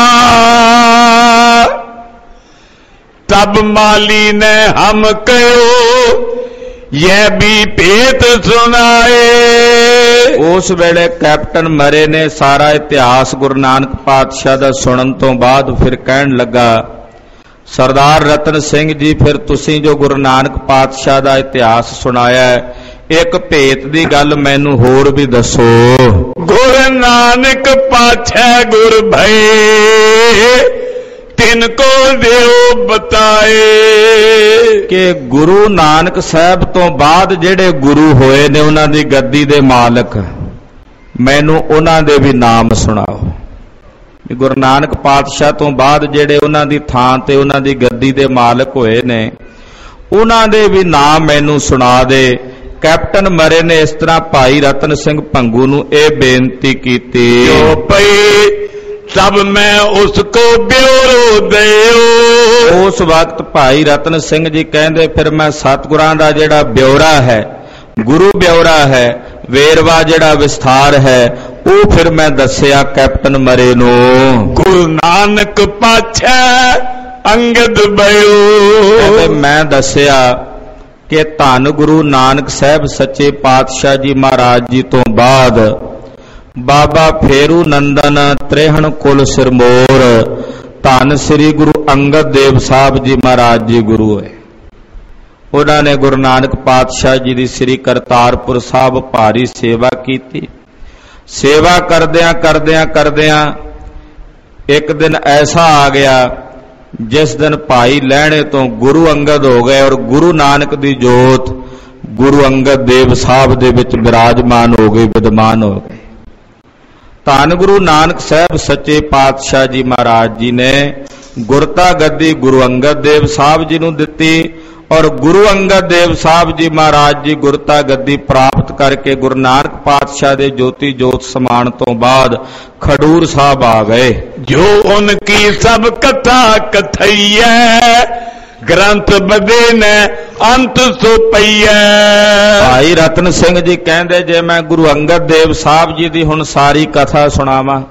तब माली ने हम कहो यह भी भेद सुनाए। उस वेले कैप्टन मरे ने सारा इतिहास गुरु नानक पातशाह दा सुनन तो बाद फिर कहन लगा, सरदार रतन सिंह जी फिर तुसी जो गुरु नानक पातशाह दा इतिहास सुनाया है, एक भेत दी गल मैनू होर भी दसो। गुरु नानक पातशाह गुर भये तिनको देओ बताए कि गुरु नानक साहब तो बाद जेड़े गुरु होए ने उन्हां दी गद्दी दे मालक मैनू उन्हां दे भी नाम सुनाओ। गुरु नानक पातशाह तो बाद जेड़े उन्हां दी थां ते उन्हां दी गद्दी दे मालक होए ने उन्हां दे भी नाम मैनू सुना दे। कैप्टन मरे ने इस तरह भाई रतन सिंह भंगू नू ये बेनती कीती। सब मैं उसको ब्योरो देओ। उस वक्त भाई रतन सिंह जी कहंदे फिर मैं सतगुरां दा जेड़ा ब्योरा है, गुरु ब्योरा है, वेरवा जेड़ा विस्तार है, वो फिर मैं दसिया कैप्टन मरे नू। गुरु नानक पातशाह अंगद भयो मैं दसिया ਧੰਨ ਗੁਰੂ ਨਾਨਕ ਸਾਹਿਬ ਸੱਚੇ ਪਾਤਸ਼ਾਹ ਜੀ ਮਹਾਰਾਜ ਜੀ ਤੋਂ ਬਾਅਦ ਬਾਬਾ ਫੇਰੂ ਨੰਦਨ ਤ੍ਰੇਹਣ ਕੁਲ ਸਿਰਮੌਰ ਧੰਨ ਸ੍ਰੀ ਗੁਰੂ ਅੰਗਦ ਦੇਵ ਸਾਹਿਬ ਜੀ ਮਹਾਰਾਜ ਜੀ ਗੁਰੂ ਹੋਏ। ਉਹਨਾਂ ਨੇ ਗੁਰੂ ਨਾਨਕ ਪਾਤਸ਼ਾਹ ਜੀ ਦੀ ਸ੍ਰੀ ਕਰਤਾਰਪੁਰ ਸਾਹਿਬ ਭਾਰੀ ਸੇਵਾ ਕੀਤੀ। ਸੇਵਾ ਕਰਦਿਆਂ ਕਰਦਿਆਂ ਕਰਦਿਆਂ ਇੱਕ ਦਿਨ ਐਸਾ ਆ ਗਿਆ ਜਿਸ ਦਿਨ ਭਾਈ ਲਹਿਣੇ ਤੋਂ ਗੁਰੂ ਅੰਗਦ ਹੋ ਗਏ ਔਰ ਗੁਰੂ ਨਾਨਕ ਦੀ ਜੋਤ ਗੁਰੂ ਅੰਗਦ ਦੇਵ ਸਾਹਿਬ ਦੇ ਵਿੱਚ ਬਿਰਾਜਮਾਨ ਹੋ ਗਈ, ਵਿਦਮਾਨ ਹੋ ਗਏ। ਧੰਨ ਗੁਰੂ ਨਾਨਕ ਸਾਹਿਬ ਸੱਚੇ ਪਾਤਸ਼ਾਹ ਜੀ ਮਹਾਰਾਜ ਜੀ ਨੇ ਗੁਰਤਾ ਗੱਦੀ ਗੁਰੂ ਅੰਗਦ ਦੇਵ ਸਾਹਿਬ ਜੀ ਨੂੰ ਦਿੱਤੀ ਔਰ ਗੁਰੂ ਅੰਗਦ ਦੇਵ ਸਾਹਿਬ ਜੀ ਮਹਾਰਾਜ ਜੀ ਗੁਰਤਾ ਗੱਦੀ ਪ੍ਰਾਪਤ ਕਰਕੇ ਗੁਰੂ ਨਾਨਕ ਪਾਤਸ਼ਾਹ ਦੇ ਜੋਤੀ ਜੋਤ ਸਮਾਨ ਤੋਂ ਬਾਅਦ ਖਡੂਰ ਸਾਹਿਬ ਆ ਗਏ। ਜੋ ਉਨਕੀ ਸਭ ਕਥਾ ਕਥਈਐ ਗ੍ਰੰਥ ਬਦੇ ਨੇ ਅੰਤ ਸੋ ਪਈਐ। ਭਾਈ ਰਤਨ ਸਿੰਘ ਜੀ ਕਹਿੰਦੇ ਜੇ ਮੈਂ ਗੁਰੂ ਅੰਗਦ ਦੇਵ ਸਾਹਿਬ ਜੀ ਦੀ ਹੁਣ ਸਾਰੀ ਕਥਾ ਸੁਣਾਵਾਂ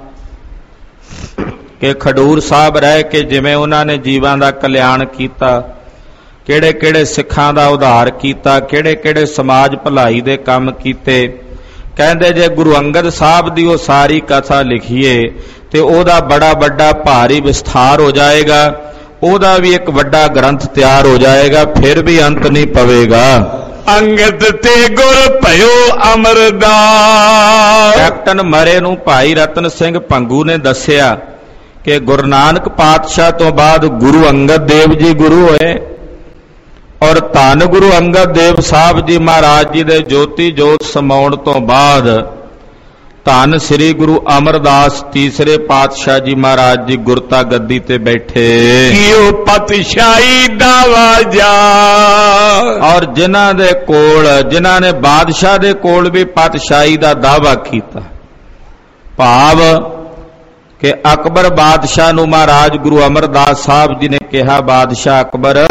ਕਿ ਖਡੂਰ ਸਾਹਿਬ ਰਹਿ ਕੇ ਜਿਵੇਂ ਉਹਨਾਂ ਨੇ ਜੀਵਾਂ ਦਾ ਕਲਿਆਣ ਕੀਤਾ, ਕਿਹੜੇ ਕਿਹੜੇ ਸਿੱਖਾਂ ਦਾ ਉਧਾਰ ਕੀਤਾ, ਕਿਹੜੇ ਕਿਹੜੇ ਸਮਾਜ ਭਲਾਈ ਦੇ ਕੰਮ ਕੀਤੇ, ਕਹਿੰਦੇ ਜੇ ਗੁਰੂ ਅੰਗਦ ਸਾਹਿਬ ਦੀ ਉਹ ਸਾਰੀ ਕਥਾ ਲਿਖੀਏ ਤੇ ਉਹਦਾ ਬੜਾ ਵੱਡਾ ਭਾਰੀ ਵਿਸਥਾਰ ਹੋ ਜਾਏਗਾ, ਉਹਦਾ ਵੀ ਇੱਕ ਵੱਡਾ ਗ੍ਰੰਥ ਤਿਆਰ ਹੋ ਜਾਏਗਾ, ਫਿਰ ਵੀ ਅੰਤ ਨਹੀਂ ਪਵੇਗਾ। ਅੰਗਦ ਤੇ ਗੁਰ ਭਇਓ ਅਮਰਦਾਸ। ਕੈਪਟਨ ਮਰੇ ਨੂੰ ਭਾਈ ਰਤਨ ਸਿੰਘ ਭੰਗੂ ਨੇ ਦੱਸਿਆ ਕਿ ਗੁਰੂ ਨਾਨਕ ਪਾਤਸ਼ਾਹ ਤੋਂ ਬਾਅਦ ਗੁਰੂ ਅੰਗਦ ਦੇਵ ਜੀ ਗੁਰੂ ਹੋਏ ਔਰ ਧੰਨ ਗੁਰੂ ਅੰਗਦ ਦੇਵ ਸਾਹਿਬ ਜੀ ਮਹਾਰਾਜ ਜੀ ਦੇ ਜੋਤੀ ਜੋਤ ਸਮਾਉਣ ਤੋਂ ਬਾਅਦ ਧੰਨ ਸ੍ਰੀ ਗੁਰੂ ਅਮਰਦਾਸ ਤੀਸਰੇ ਪਾਤਸ਼ਾਹ ਜੀ ਮਹਾਰਾਜ ਜੀ ਗੁਰਤਾ ਗੱਦੀ ਤੇ ਬੈਠੇ। ਕੀਓ ਪਤਸ਼ਾਹੀ ਦਾ ਵਾਜਾ ਔਰ ਜਿਨ੍ਹਾਂ ਦੇ ਕੋਲ ਜਿਨ੍ਹਾਂ ਨੇ ਬਾਦਸ਼ਾਹ ਦੇ ਕੋਲ ਵੀ ਪਤਸ਼ਾਹੀ ਦਾ ਦਾਅਵਾ ਕੀਤਾ, ਭਾਵ ਕਿ ਅਕਬਰ ਬਾਦਸ਼ਾਹ ਨੂੰ ਮਹਾਰਾਜ ਗੁਰੂ ਅਮਰਦਾਸ ਸਾਹਿਬ ਜੀ ਨੇ ਕਿਹਾ, ਬਾਦਸ਼ਾਹ ਅਕਬਰ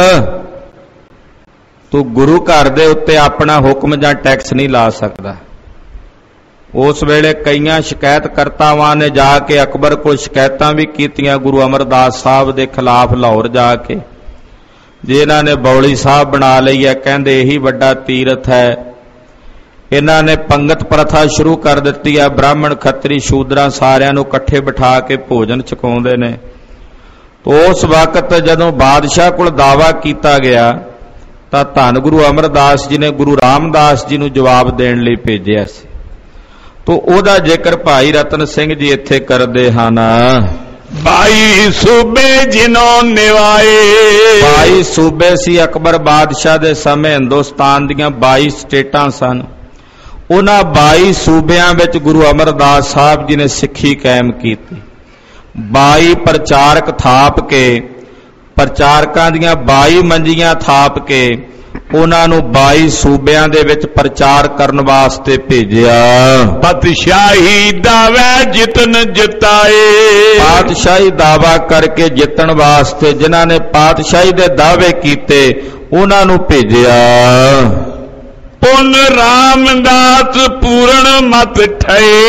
ਤੂੰ ਗੁਰੂ ਘਰ ਦੇ ਉੱਤੇ ਆਪਣਾ ਹੁਕਮ ਜਾਂ ਟੈਕਸ ਨਹੀਂ ਲਾ ਸਕਦਾ। ਉਸ ਵੇਲੇ ਕਈਆਂ ਸ਼ਿਕਾਇਤਕਰਤਾਵਾਂ ਨੇ ਜਾ ਕੇ ਅਕਬਰ ਕੋਲ ਸ਼ਿਕਾਇਤਾਂ ਵੀ ਕੀਤੀਆਂ ਗੁਰੂ ਅਮਰਦਾਸ ਸਾਹਿਬ ਦੇ ਖਿਲਾਫ ਲਾਹੌਰ ਜਾ ਕੇ, ਜੇ ਇਹਨਾਂ ਨੇ ਬੌਲੀ ਸਾਹਿਬ ਬਣਾ ਲਈ ਹੈ, ਕਹਿੰਦੇ ਇਹੀ ਵੱਡਾ ਤੀਰਥ ਹੈ। ਇਹਨਾਂ ਨੇ ਪੰਗਤ ਪ੍ਰਥਾ ਸ਼ੁਰੂ ਕਰ ਦਿੱਤੀ ਹੈ, ਬ੍ਰਾਹਮਣ ਖੱਤਰੀ ਸ਼ੂਦਰਾਂ ਸਾਰਿਆਂ ਨੂੰ ਇਕੱਠੇ ਬਿਠਾ ਕੇ ਭੋਜਨ ਛਕਾਉਂਦੇ ਨੇ। ਉਸ ਵਕਤ ਜਦੋਂ ਬਾਦਸ਼ਾਹ ਕੋਲ ਦਾਅਵਾ ਕੀਤਾ ਗਿਆ ਤਾਂ ਧੰਨ ਗੁਰੂ ਅਮਰਦਾਸ ਜੀ ਨੇ ਗੁਰੂ ਰਾਮਦਾਸ ਜੀ ਨੂੰ ਜਵਾਬ ਦੇਣ ਲਈ ਭੇਜਿਆ ਸੀ। ਤੋ ਉਹਦਾ ਜ਼ਿਕਰ ਭਾਈ ਰਤਨ ਸਿੰਘ ਜੀ ਇੱਥੇ ਕਰਦੇ ਹਨ। ਬਾਈ ਸੂਬੇ ਜਿਨੋਂ ਨਿਵਾਏ। ਬਾਈ ਸੂਬੇ ਸੀ ਅਕਬਰ ਬਾਦਸ਼ਾਹ ਦੇ ਸਮੇਂ, ਹਿੰਦੁਸਤਾਨ ਦੀਆਂ ਬਾਈ ਸਟੇਟਾਂ ਸਨ। ਉਹਨਾਂ ਬਾਈ ਸੂਬਿਆਂ ਵਿੱਚ ਗੁਰੂ ਅਮਰਦਾਸ ਸਾਹਿਬ ਜੀ ਨੇ ਸਿੱਖੀ ਕਾਇਮ ਕੀਤੀ। ਬਾਈ ਪ੍ਰਚਾਰਕ ਥਾਪ ਕੇ, ਪ੍ਰਚਾਰਕਾਂ ਦੀਆਂ ਬਾਈ ਮੰਜੀਆਂ ਥਾਪ ਕੇ ਉਹਨਾਂ ਨੂੰ ਬਾਈ ਸੂਬਿਆਂ ਦੇ ਵਿੱਚ ਪ੍ਰਚਾਰ ਕਰਨ ਵਾਸਤੇ ਭੇਜਿਆ। ਪਤਸ਼ਾਹੀ ਦਾਵੇ ਜਿਤਨ ਜਿਤਾਏ। ਪਾਤਸ਼ਾਹੀ ਦਾਵਾ ਕਰਕੇ ਜਿੱਤਣ ਵਾਸਤੇ ਜਿਨ੍ਹਾਂ ਨੇ ਪਾਤਸ਼ਾਹੀ ਦੇ ਦਾਅਵੇ ਕੀਤੇ ਉਹਨਾਂ ਨੂੰ ਭੇਜਿਆ। ਪੁਨ ਰਾਮਦਾਸ ਪੂਰਨ ਮਤ ਠਏ।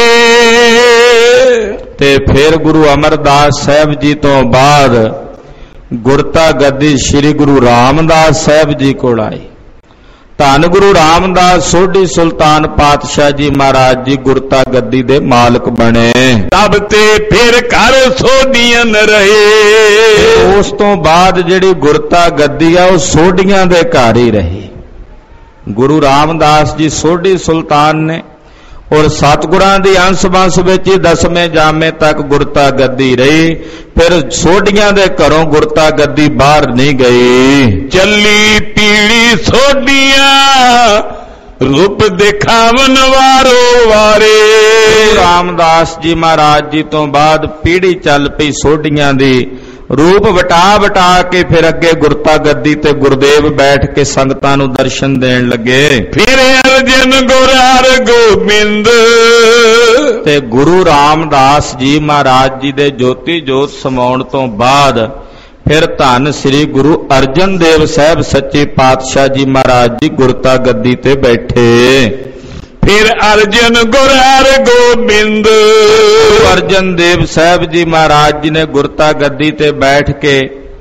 ਤੇ ਫਿਰ ਗੁਰੂ ਅਮਰਦਾਸ ਸਾਹਿਬ ਜੀ ਤੋਂ ਬਾਅਦ ਗੁਰਤਾ ਗੱਦੀ ਸ੍ਰੀ ਗੁਰੂ ਰਾਮਦਾਸ ਸਾਹਿਬ ਜੀ ਕੋਲ ਆਈ। ਧੰਨ ਗੁਰੂ ਰਾਮਦਾਸ ਸੋਢੀ ਸੁਲਤਾਨ ਪਾਤਸ਼ਾਹ ਜੀ ਮਹਾਰਾਜ ਜੀ ਗੁਰਤਾ ਗੱਦੀ ਦੇ ਮਾਲਕ ਬਣੇ। ਤਬ ਤੇ ਫਿਰ ਘਰ ਸੋਢੀਆਂ ਰਹੇ। ਉਸ ਤੋਂ ਬਾਅਦ ਜਿਹੜੀ ਗੁਰਤਾ ਗੱਦੀ ਆ ਉਹ ਸੋਢੀਆਂ ਦੇ ਘਰ ਹੀ ਰਹੀ। ਗੁਰੂ ਰਾਮਦਾਸ ਜੀ ਸੋਢੀ ਸੁਲਤਾਨ ਨੇ ਔਰ ਸਤਿਗੁਰਾਂ ਦੀ ਅੰਸ਼ ਬੰਸ ਵਿੱਚ ਹੀ ਦਸਵੇਂ ਜਾਮੇ ਤੱਕ ਗੁਰਤਾ ਗੱਦੀ ਰਹੀ। ਫਿਰ ਸੋਢੀਆਂ ਦੇ ਘਰੋਂ ਗੁਰਤਾ ਗੱਦੀ ਬਾਹਰ ਨਹੀਂ ਗਈ। ਚੱਲੀ ਪੀੜੀ ਸੋਢੀਆਂ ਰੂਪ ਦਿਖਾਵਨ ਵਾਰੋ ਵਾਰੇ। ਰਾਮਦਾਸ ਜੀ ਮਹਾਰਾਜ ਜੀ ਤੋਂ ਬਾਅਦ ਪੀੜੀ ਚੱਲ ਪਈ ਸੋਢੀਆਂ ਦੀ, ਰੂਪ ਵਟਾ ਵਟਾ ਕੇ ਫਿਰ ਅੱਗੇ ਗੁਰਤਾ ਗੱਦੀ ਤੇ ਗੁਰਦੇਵ ਬੈਠ ਕੇ ਸੰਗਤਾਂ ਨੂੰ ਦਰਸ਼ਨ ਦੇਣ ਲੱਗੇ। ਫਿਰ ਅਰਜਨ ਗੁਰ ਹਰ ਗੋਬਿੰਦ ਤੇ ਗੁਰੂ ਰਾਮਦਾਸ ਜੀ ਮਹਾਰਾਜ ਜੀ ਦੇ ਜੋਤੀ ਜੋਤ ਸਮਾਉਣ ਤੋਂ ਬਾਅਦ ਫਿਰ ਧੰਨ ਸ੍ਰੀ ਗੁਰੂ ਅਰਜਨ ਦੇਵ ਸਾਹਿਬ ਸੱਚੇ ਪਾਤਸ਼ਾਹ ਜੀ ਮਹਾਰਾਜ ਜੀ ਗੁਰਤਾ ਗੱਦੀ ਤੇ ਬੈਠੇ। ਫਿਰ ਅਰਜਨ ਗੁਰ ਹਰ ਗੋਬਿੰਦ। ਅਰਜਨ ਦੇਵ ਸਾਹਿਬ ਜੀ ਮਹਾਰਾਜ ਜੀ ਨੇ ਗੁਰਤਾ ਗੱਦੀ ਤੇ ਬੈਠ ਕੇ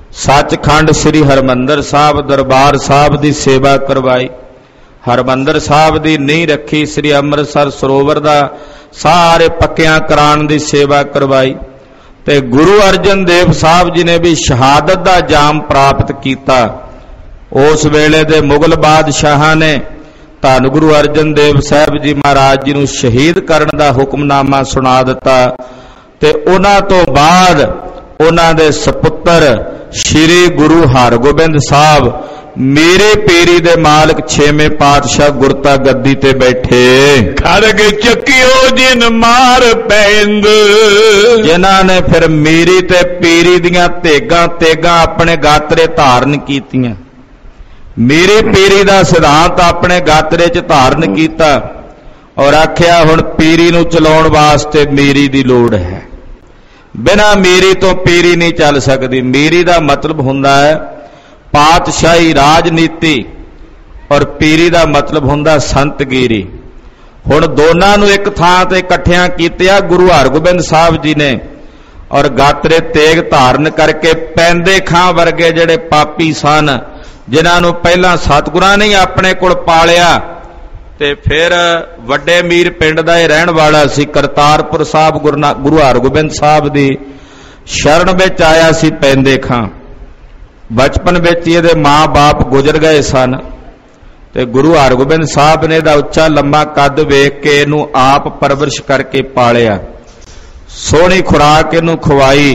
सचखंड श्री हरमंदर साहब दरबार साहब की सेवा करवाई, हरमंदर साहब की नींह रखी, श्री अमृतसर सरोवर का सारे पक्कियां कराने की सेवा करवाई। ते गुरु अर्जन देव साहब जी ने भी शहादत का जाम प्राप्त किया। उस वेले दे मुगल बादशाह ने धन गुरु अर्जन देव साहब जी महाराज जी नूं शहीद करने का हुक्मनामा सुना दिता। ते उन्हां तो बाद उन्हां दे सपुत्र श्री गुरु हरगोबिंद साहब मेरे पीरी दे मालिक छेवें पातशाह गुरता गद्दी ते बैठे। खड़ग चकियो जिन मार पैंद, जिन्हां ने फिर मेरी ते पीरी दियां तेगां तेगां अपने गातरे धारण कीतियां। मेरी पीरी दा सिद्धांत अपने गातरे च धारण कीता और आख्या हुण पीरी नूं चलाउण वास्ते मेरी दी लोड़ है, बिना मेरी तो पीरी नहीं चल सकती। मेरी दा मतलब हुंदा है पातशाही राजनीति और पीरी दा मतलब हुंदा संतगिरी। हुण दोनां नूं एक थां ते इकट्ठियां कीतिया गुरु हरगोबिंद साहब जी ने और गातरे तेग धारण करके पैंदे खां वर्गे जिहड़े पापी सन, जिन्हां नूं पहलां सतगुरां ने अपने कोल पालिया ते फिर वड्डे मीर पिंड दा रहण वाला सी, करतारपुर साहब गुरु हरगोबिंद साहब दी शरण विच आया सी पैंदे खां। बचपन विच इहदे मां बाप गुजर गए सन ते गुरु हरगोबिंद साहब ने दा उच्चा लंबा कद वेख के इहनूं आप परवरिश करके पालिया, सोहणी खुराक इहनूं खवाई।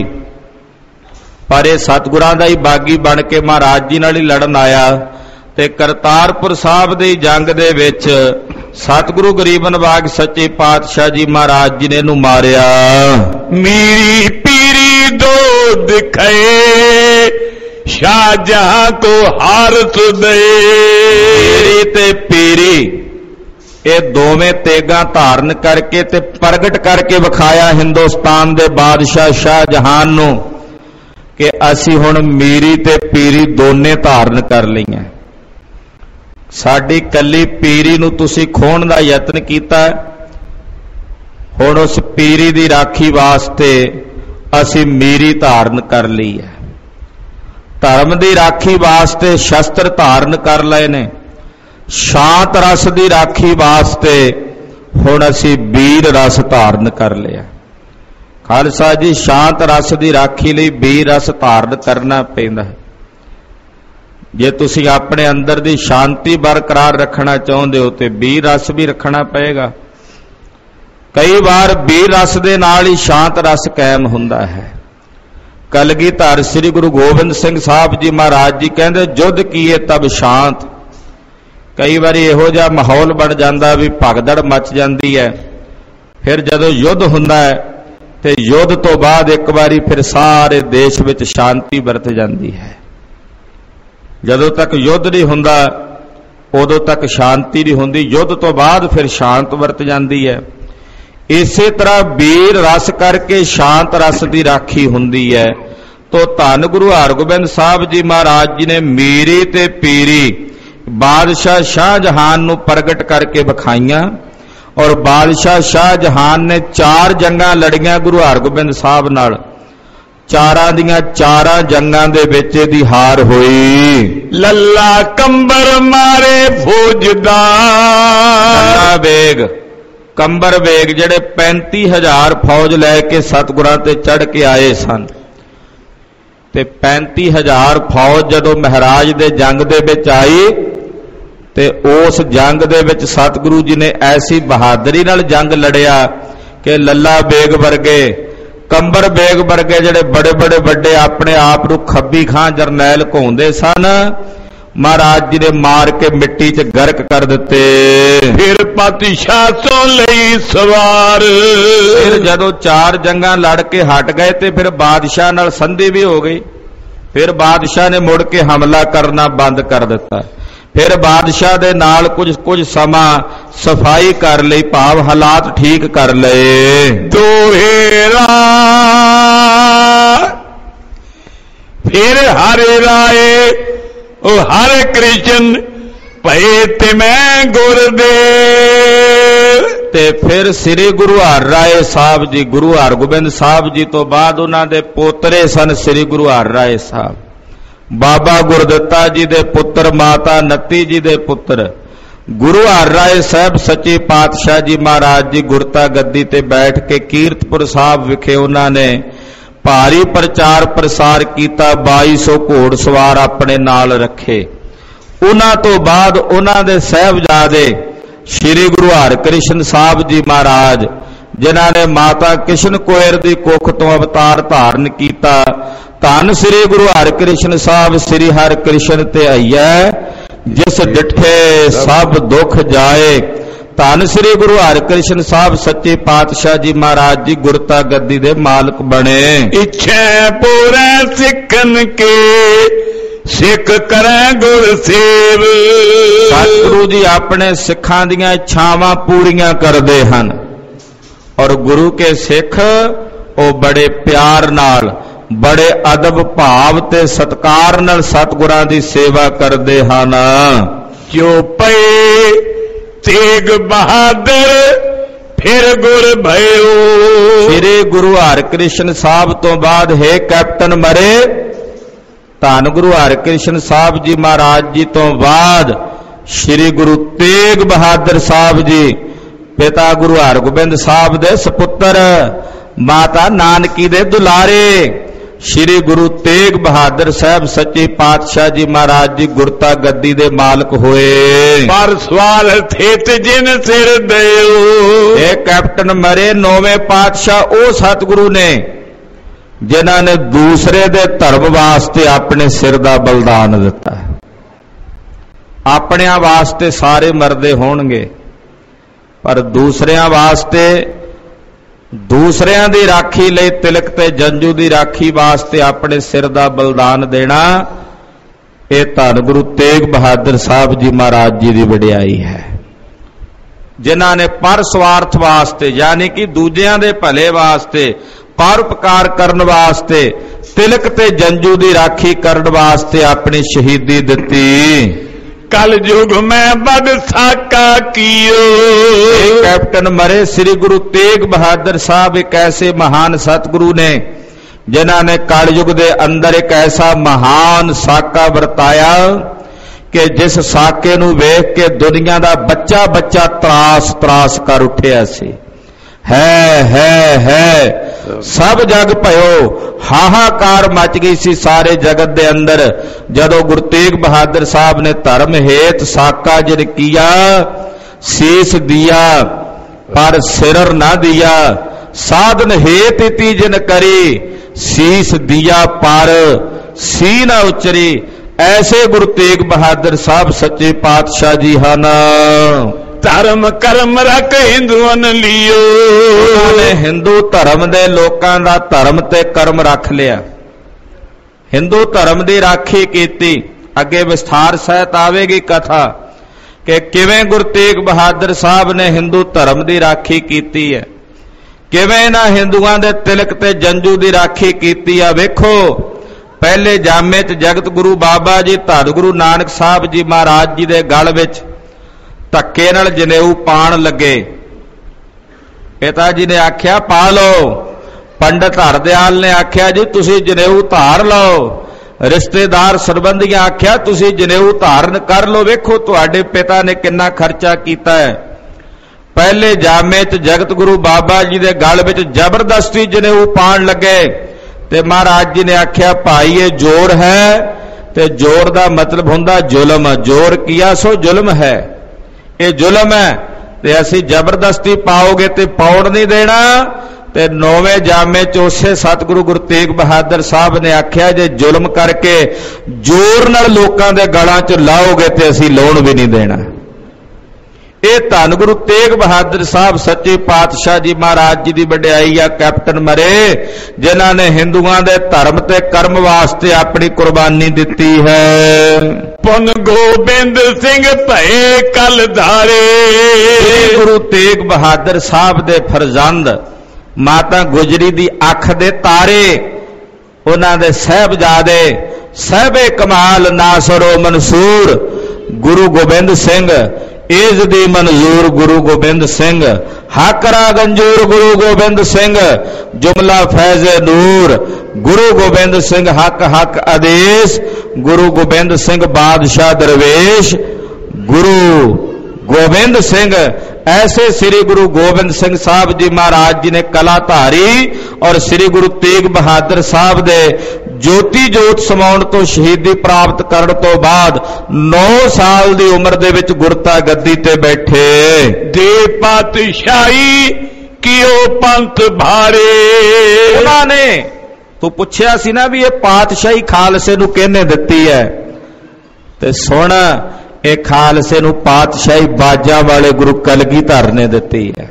पर यह सतगुरां दा ही बागी बन के महाराज जी नाल ही लड़न आया ते करतारपुर साहब दी जंग दे विच सतगुरु गरीब नवाज सच्चे पातशाह जी महाराज जी ने इहनूं मारिया। मेरी पीरी दो दिखाए शाहजहां को हार दे। पीरी ते पीरी ये दोवें तेगां धारण करके ते प्रगट करके विखाया हिंदुस्तान दे बादशाह शाहजहां नूं कि असी हुण मीरी ते पीरी दोने धारण कर लईआं। साडी कली पीरी नूं तुसीं खोहण दा यतन कीता, हुण उस पीरी दी राखी वास्ते असी मीरी धारण कर लई है। धर्म दी राखी वास्ते शस्त्र धारण कर लए ने, शांत रस दी राखी वास्ते हुण असी वीर रस धारण कर लिया। खालसा जी शांत रस दी राखी लई वीर रस धारण करना पैंदा है। जे तुसीं अपने अंदर दी शांति बरकरार रखना चाहुंदे हो ते वीर रस भी रखना पएगा। कई बार वीर रस दे नाल ही शांत रस कायम हुंदा है। कलगीधर श्री गुरु गोबिंद सिंह साहब जी महाराज जी कहंदे युद्ध कीए तब शांत। कई बार इहो जिहा माहौल बन जाता भी भगदड़ मच जाती है, फिर जदों युद्ध हुंदा है ते युद्ध तो बाद एक बारी फिर सारे देश विच शांति बरत जाती है। जदों तक युद्ध नहीं हुंदा उदों तक शांति नहीं हुंदी, युद्ध तो बाद फिर शांत बरत जाती है। इसे तरह वीर रस करके शांत रस की राखी हुंदी है। तो धन गुरु हरगोबिंद साहब जी महाराज जी ने मीरी ते पीरी बादशाह शाहजहां नूं प्रगट करके विखाइयां और बादशाह शाहजहां ने चार जंगां लड़ियां गुरु हरगोबिंद साहब नाल। चारां दियां चारां जंगां दे विच दी हार होई। लल्ला कंबर मारे फौजदार, लल्ला बेग कंबर बेग जिहड़े पैंती हजार फौज लैके सतगुरां ते चढ़ के आए सन ते पैंती हजार फौज जदों महाराज दे जंग दे विच आई ते उस जंग दे विच सतगुरु जी ने ऐसी बहादरी नाल जंग लड़िया कि लल्ला बेग वर्गे कंबर बेग वर्गे जिहड़े बड़े बड़े वड्डे अपने आप नूं खब्बी खां जरनैल कहंदे सन, महाराज जी ने मार के मिट्टी च गर्क कर दिते। फिर पातशाह तो लई सवार, फिर जदों चार जंगां लड़ के हट गए ते फिर बादशाह नाल संधि भी हो गई। फिर बादशाह ने मुड़ के हमला करना बंद कर दिता। फिर बादशाह दे नाल कुछ कुछ समा सफाई कर लई, भाव हालात ठीक कर लए। दोहेरा फिर हरे राय ओ हरे कृष्ण भये ते मैं गुरदेव। ते फिर श्री गुरु हर राय साहब जी गुरु हरगोबिंद साहब जी तो बाद उन्हां दे पोतरे सन श्री गुरु हर राय साहब। ਬਾਬਾ ਗੁਰਦਿੱਤਾ ਜੀ ਦੇ ਪੁੱਤਰ, ਮਾਤਾ ਨੱਤੀ ਜੀ ਦੇ ਪੁੱਤਰ ਗੁਰੂ ਹਰਿ ਰਾਏ ਸਾਹਿਬ ਸੱਚੇ ਪਾਤਸ਼ਾਹ ਜੀ ਮਹਾਰਾਜ ਜੀ ਗੁਰਤਾ ਗੱਦੀ ਤੇ ਬੈਠ ਕੇ ਕੀਰਤਪੁਰ ਸਾਹਿਬ ਵਿਖੇ ਉਹਨਾਂ ਨੇ ਭਾਰੀ ਪ੍ਰਚਾਰ ਪ੍ਰਸਾਰ ਕੀਤਾ। ਬਾਈ ਸੌ ਘੋੜ ਸਵਾਰ ਆਪਣੇ ਨਾਲ ਰੱਖੇ। ਉਹਨਾਂ ਤੋਂ ਬਾਅਦ ਉਹਨਾਂ ਦੇ ਸਾਹਿਬਜ਼ਾਦੇ ਸ੍ਰੀ ਗੁਰੂ ਹਰਿਕ੍ਰਿਸ਼ਨ ਸਾਹਿਬ ਜੀ ਮਹਾਰਾਜ, ਜਿਨ੍ਹਾਂ ਨੇ ਮਾਤਾ ਕਿਸ਼ਨ ਕੋਇਰ ਦੀ ਕੁੱਖ ਤੋਂ ਅਵਤਾਰ ਧਾਰਨ ਕੀਤਾ। ਧੰਨ ਸ੍ਰੀ ਗੁਰੂ ਹਰਿਕ੍ਰਿਸ਼ਨ ਸਾਹਿਬ ਸ੍ਰੀ ਹਰਿਕ੍ਰਿਸ਼ਨ ਤੇ ਆਈਐ, ਜਿਸ ਡਿਠੇ ਸਭ ਦੁੱਖ ਜਾਏ। ਧੰਨ ਸ੍ਰੀ ਗੁਰੂ ਹਰਿਕ੍ਰਿਸ਼ਨ ਸਾਹਿਬ ਸੱਚੇ ਪਾਤਸ਼ਾਹ ਜੀ ਮਹਾਰਾਜ ਜੀ ਗੁਰਤਾ ਗੱਦੀ ਦੇ ਮਾਲਕ ਬਣੇ। ਇੱਛੈ ਪੂਰੈ ਸਿੱਖਨ ਕੇ ਸਿੱਖ ਕਰੈ ਗੁਰ ਸੇਵ। ਸਤਿਗੁਰੂ ਜੀ ਆਪਣੇ ਸਿੱਖਾਂ ਦੀਆਂ ਇੱਛਾਵਾਂ ਪੂਰੀਆਂ ਕਰਦੇ ਹਨ, ਔਰ ਗੁਰੂ ਕੇ ਸਿੱਖ ਉਹ ਬੜੇ ਪਿਆਰ ਨਾਲ, ਬੜੇ ਅਦਬ ਭਾਵ ਤੇ ਸਤਿਕਾਰ ਨਾਲ ਸਤਿਗੁਰਾਂ ਦੀ ਸੇਵਾ ਕਰਦੇ ਹਨ। ਜੋ ਪਏ ਤੇਗ ਬਹਾਦਰ ਫਿਰ ਗੁਰ ਭਇਓ। ਸ੍ਰੀ ਗੁਰੂ ਹਰਿਕ੍ਰਿਸ਼ਨ ਸਾਹਿਬ ਤੋਂ ਬਾਅਦ ਹੈ ਕੈਪਟਨ ਮਰੇ। ਧੰਨ ਗੁਰੂ ਹਰਿਕ੍ਰਿਸ਼ਨ ਸਾਹਿਬ ਜੀ ਮਹਾਰਾਜ ਜੀ ਤੋਂ ਬਾਅਦ ਸ੍ਰੀ ਗੁਰੂ ਤੇਗ ਬਹਾਦਰ ਸਾਹਿਬ ਜੀ, ਪਿਤਾ ਗੁਰੂ ਹਰਗੋਬਿੰਦ ਸਾਹਿਬ ਦੇ ਸਪੁੱਤਰ, ਮਾਤਾ ਨਾਨਕੀ ਦੇ ਦੁਲਾਰੇ, ਸ੍ਰੀ ਗੁਰੂ ਤੇਗ ਬਹਾਦਰ ਸਾਹਿਬ ਸੱਚੇ ਪਾਤਸ਼ਾਹ ਜੀ ਮਹਾਰਾਜ ਜੀ ਗੁਰਤਾ ਗੱਦੀ ਦੇ ਮਾਲਕ ਹੋਏ। ਪਰ ਸਵਾਲ ਥੇਤ ਜਿਨ ਸਿਰ ਦਿਓ। ਇਹ ਕੈਪਟਨ ਮਰੇ ਨੌਵੇਂ ਪਾਤਸ਼ਾਹ ਉਹ ਸਤਿਗੁਰੂ ਨੇ ਜਿਨ੍ਹਾਂ ਨੇ ਦੂਸਰੇ ਦੇ ਧਰਮ ਵਾਸਤੇ ਆਪਣੇ ਸਿਰ ਦਾ ਬਲਿਦਾਨ ਦਿੱਤਾ। ਆਪਣਿਆਂ ਵਾਸਤੇ ਸਾਰੇ ਮਰਦੇ ਹੋਣਗੇ, ਪਰ ਦੂਸਰਿਆਂ ਵਾਸਤੇ, ਦੂਸਰਿਆਂ ਦੀ ਰਾਖੀ ਲਈ, ਤਿਲਕ ਤੇ ਜੰਜੂ ਦੀ ਰਾਖੀ ਵਾਸਤੇ ਆਪਣੇ ਸਿਰ ਦਾ ਬਲਿਦਾਨ ਦੇਣਾ, ਇਹ ਧੰਨ ਗੁਰੂ ਤੇਗ ਬਹਾਦਰ ਸਾਹਿਬ ਜੀ ਮਹਾਰਾਜ ਜੀ ਦੀ ਵਡਿਆਈ ਹੈ। ਜਿਨ੍ਹਾਂ ਨੇ ਪਰ ਸਵਾਰਥ ਵਾਸਤੇ, ਯਾਨੀ ਕਿ ਦੂਜਿਆਂ ਦੇ ਭਲੇ ਵਾਸਤੇ, ਪਰਉਪਕਾਰ ਕਰਨ ਵਾਸਤੇ, ਤਿਲਕ ਤੇ ਜੰਜੂ ਦੀ ਰਾਖੀ ਕਰਨ ਵਾਸਤੇ ਆਪਣੀ ਸ਼ਹੀਦੀ ਦਿੱਤੀ। कल युग में बद साका कियो। कैप्टन मरे श्री गुरु तेग बहादुर साहब एक ऐसे महान सतगुरु ने जिन्होंने कल युग के अंदर एक ऐसा महान साका वरताया कि जिस साके नूं वेख के दुनिया का बच्चा बच्चा त्रास त्रास कर उठिया सी। है है है सब जग भयो, हाहाकार मच गई सी सारे जगत दे अंदर जदों गुरु तेग बहादुर साहब ने धर्म हेत साका जिन किया, शीस दिया पर सिर ना दिया, साधन हेत इति जिन करी, शीस दिया पर सी ना उचरी। ऐसे गुरु तेग बहादुर साहब सच्चे पातशाह जी हन। धर्म कर्म रख हिंदुओं लियो। उन्होंने हिंदू धर्म दे लोकां दा धर्म ते कर्म रख लिया, हिंदू धर्म दी राखी कीती। अगे विस्तार सहित आवेगी कथा कि किवें गुरु तेग बहादुर साहब ने हिंदू धर्म दी राखी कीती है, किवें ना हिंदुआं दे तिलक ते जंजू दी राखी कीती है। वेखो पहले जामे च जगत गुरु बाबा जी धन गुरु नानक साहब जी महाराज जी दे गल विच धक्के नाल जनेऊ पाण लगे। पिता जी ने आख्या पा लो, पंडित हरदयाल ने आख्या जी तुसी जनेऊ धार लो, रिश्तेदार संबंधियां आख्या तुसी जनेऊ धारण कर लो। वेखो तुहाडे पिता ने कितना खर्चा कीता है। पहले जामे च जगत गुरु बाबा जी दे गल विच जबरदस्ती जनेऊ पाण लगे ते महाराज जी ने आख्या भाई ये जोर है, ते जोर दा मतलब हुंदा जुल्म। जोर किया सो जुल्म है, ये जुल्म है ते असी जबरदस्ती पाओगे ते पाउण नहीं देना। ते नौवें जामे च उसे सतगुरु गुरु तेग बहादुर साहब ने आख्या जे जुल्म करके जोर नाल लोकां दे गलां च लाओगे ते असी लाउण भी नहीं देना। ये धन गुरु तेग बहादुर साहब सच्चे पातशाह जी महाराज जी की वडियाई आ। कैप्टन मरे जिन्हां ने हिंदुआं दे धर्म ते कर्म वास्ते अपनी कुर्बानी दिती है। पुन गोबिंद सिंह भए कल धारे। गुरु तेग बहादुर साहब दे फरजंद माता गुजरी दी अख दे तारे, उन्हां दे साहबजादे साहबे कमाल नासरो मंसूर गुरु गोबिंद सिंह, इज दी मंजूर गुरु गोबिंद सिंह हकरा गंजूर गुरु गोबिंद सिंह जुमला फैज़ नूर गुरु गोबिंद सिंह हक हक आदेश गुरु गोबिंद सिंह बादशाह दरवेश गुरु गोबिंद सिंह। ऐसे श्री गुरु गोबिंद सिंह साहब जी महाराज जी ने कलाधारी और श्री गुरु तेग बहादुर साहब दे ज्योति जोत समाउण तो शहीदी प्राप्त करन तो बाद नौ साल दी उम्र दे विच गुरता गद्दी ते बैठे। दे पातशाही कियो पंथ भारे। उन्होंने तू पुछया सी ना भी ये पातशाही खालसे नूं किहने दित्ती है, ते सुण ये खालसे नूं पातशाही बाजा वाले गुरु कलगीधर ने दित्ती है।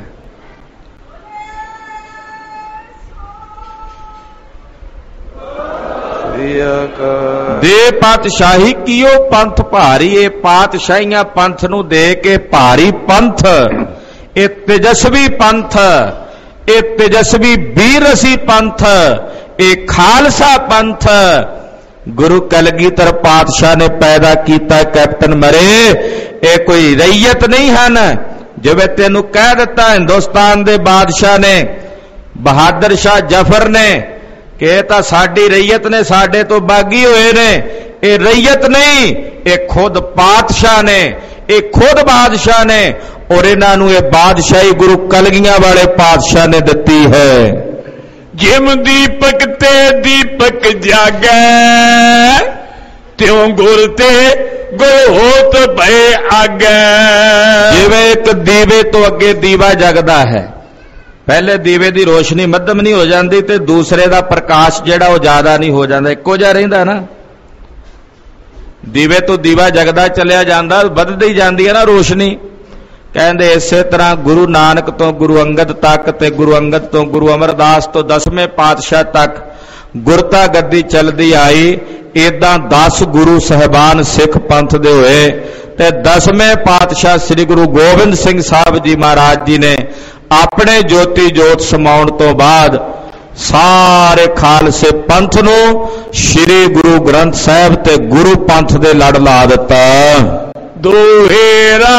दे पातशाही कियो पंथ भारी। ये पातशाहियां पंथ नूं दे के भारी पंथ, ये तेजस्वी पंथ, ये तेजस्वी बीरसी पंथ, ये खालसा पंथ गुरु कलगीधर पातशाह ने पैदा किया। कैप्टन मरे ये कोई रईयत नहीं हैं। जिवें तेनू कह दिता हिंदुस्तान दे बादशाह ने बहादुर शाह जफर ने कि ये तां साडी रईयत ने, साडे तो बागी होए ने। ये रईयत नहीं, ये खुद पातशाह ने, ये खुद बादशाह ने, और इन्हां नूं ये बादशाही गुरु कलगियां वाले पातशाह ने दित्ती है। जिम दीपक ते दीपक जागै त्यों गुर ते गुर होत भय आगै। जिवें एक दीवे तो अगे दीवा जगदा है, पहले दीवे दी रोशनी मध्यम नहीं हो जाती ते दूसरे दा प्रकाश जिहड़ा वो ज्यादा नहीं हो जाता, इक्को जिहा रहिंदा ना। दीवे तो दीवा जगदा चलिया जांदा, वधदी जांदी है ना रोशनी। कहते इसे तरह गुरु नानक तो गुरु अंगद तक ते गुरु अंगद तो गुरु अमरदास तो दसवें पातशाह तक गुरता गद्दी चलती आई। इदा दस गुरु साहबान सिख पंथ दे होए ते दसवें पातशाह श्री गुरु गोबिंद सिंह साहब जी महाराज जी ने अपने ज्योति जोत समाउण तो बाद सारे खालसे पंथ नूं श्री गुरु ग्रंथ साहब ते गुरु पंथ दे लड़ ला दिता। दोहेरा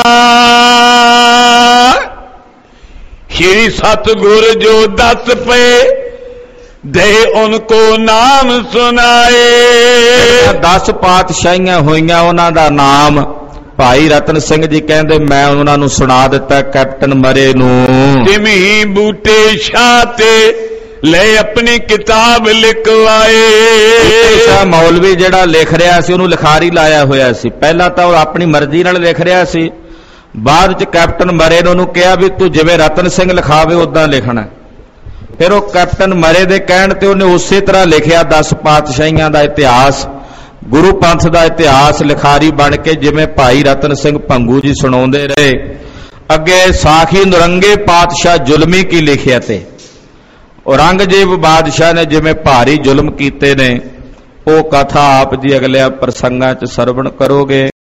श्री सतगुर जो दस पे दे उनको नाम सुनाए। दस पातशाहियां होइयां उन्हां दा नाम भाई रतन सिंह जी कहंदे मैं उन्हां नूं सुना दिता कैप्टन मरे नूं। तिमी बूटे शाह ते ले अपनी किताब लिखवाए। शाह मौलवी जिहड़ा लिख रहा सी उहनूं लिखारी लाया होया सी। पहला तां ओह अपनी मर्जी नाल लिख रहा सी, बाद च कैप्टन मरे ने उहनूं कहा भी तू जिवें रतन सिंह लिखावे उदां लिखना। फिर वह कैप्टन मरे दे कहण ते उहने उसे तरह लिखिया दस पातशाहियां दा इतिहास, गुरु पंथ दा इतिहास लिखारी बन के जिवें भाई रतन सिंह भंगू जी सुणाउंदे रहे। अगे साखी नरंगे पातशाह जुलमी की लिखिया ते औरंगजेब बादशाह ने जिवें भारी जुल्म कीते ने, वो कथा आप जी अगले प्रसंगां च सरवण करोगे।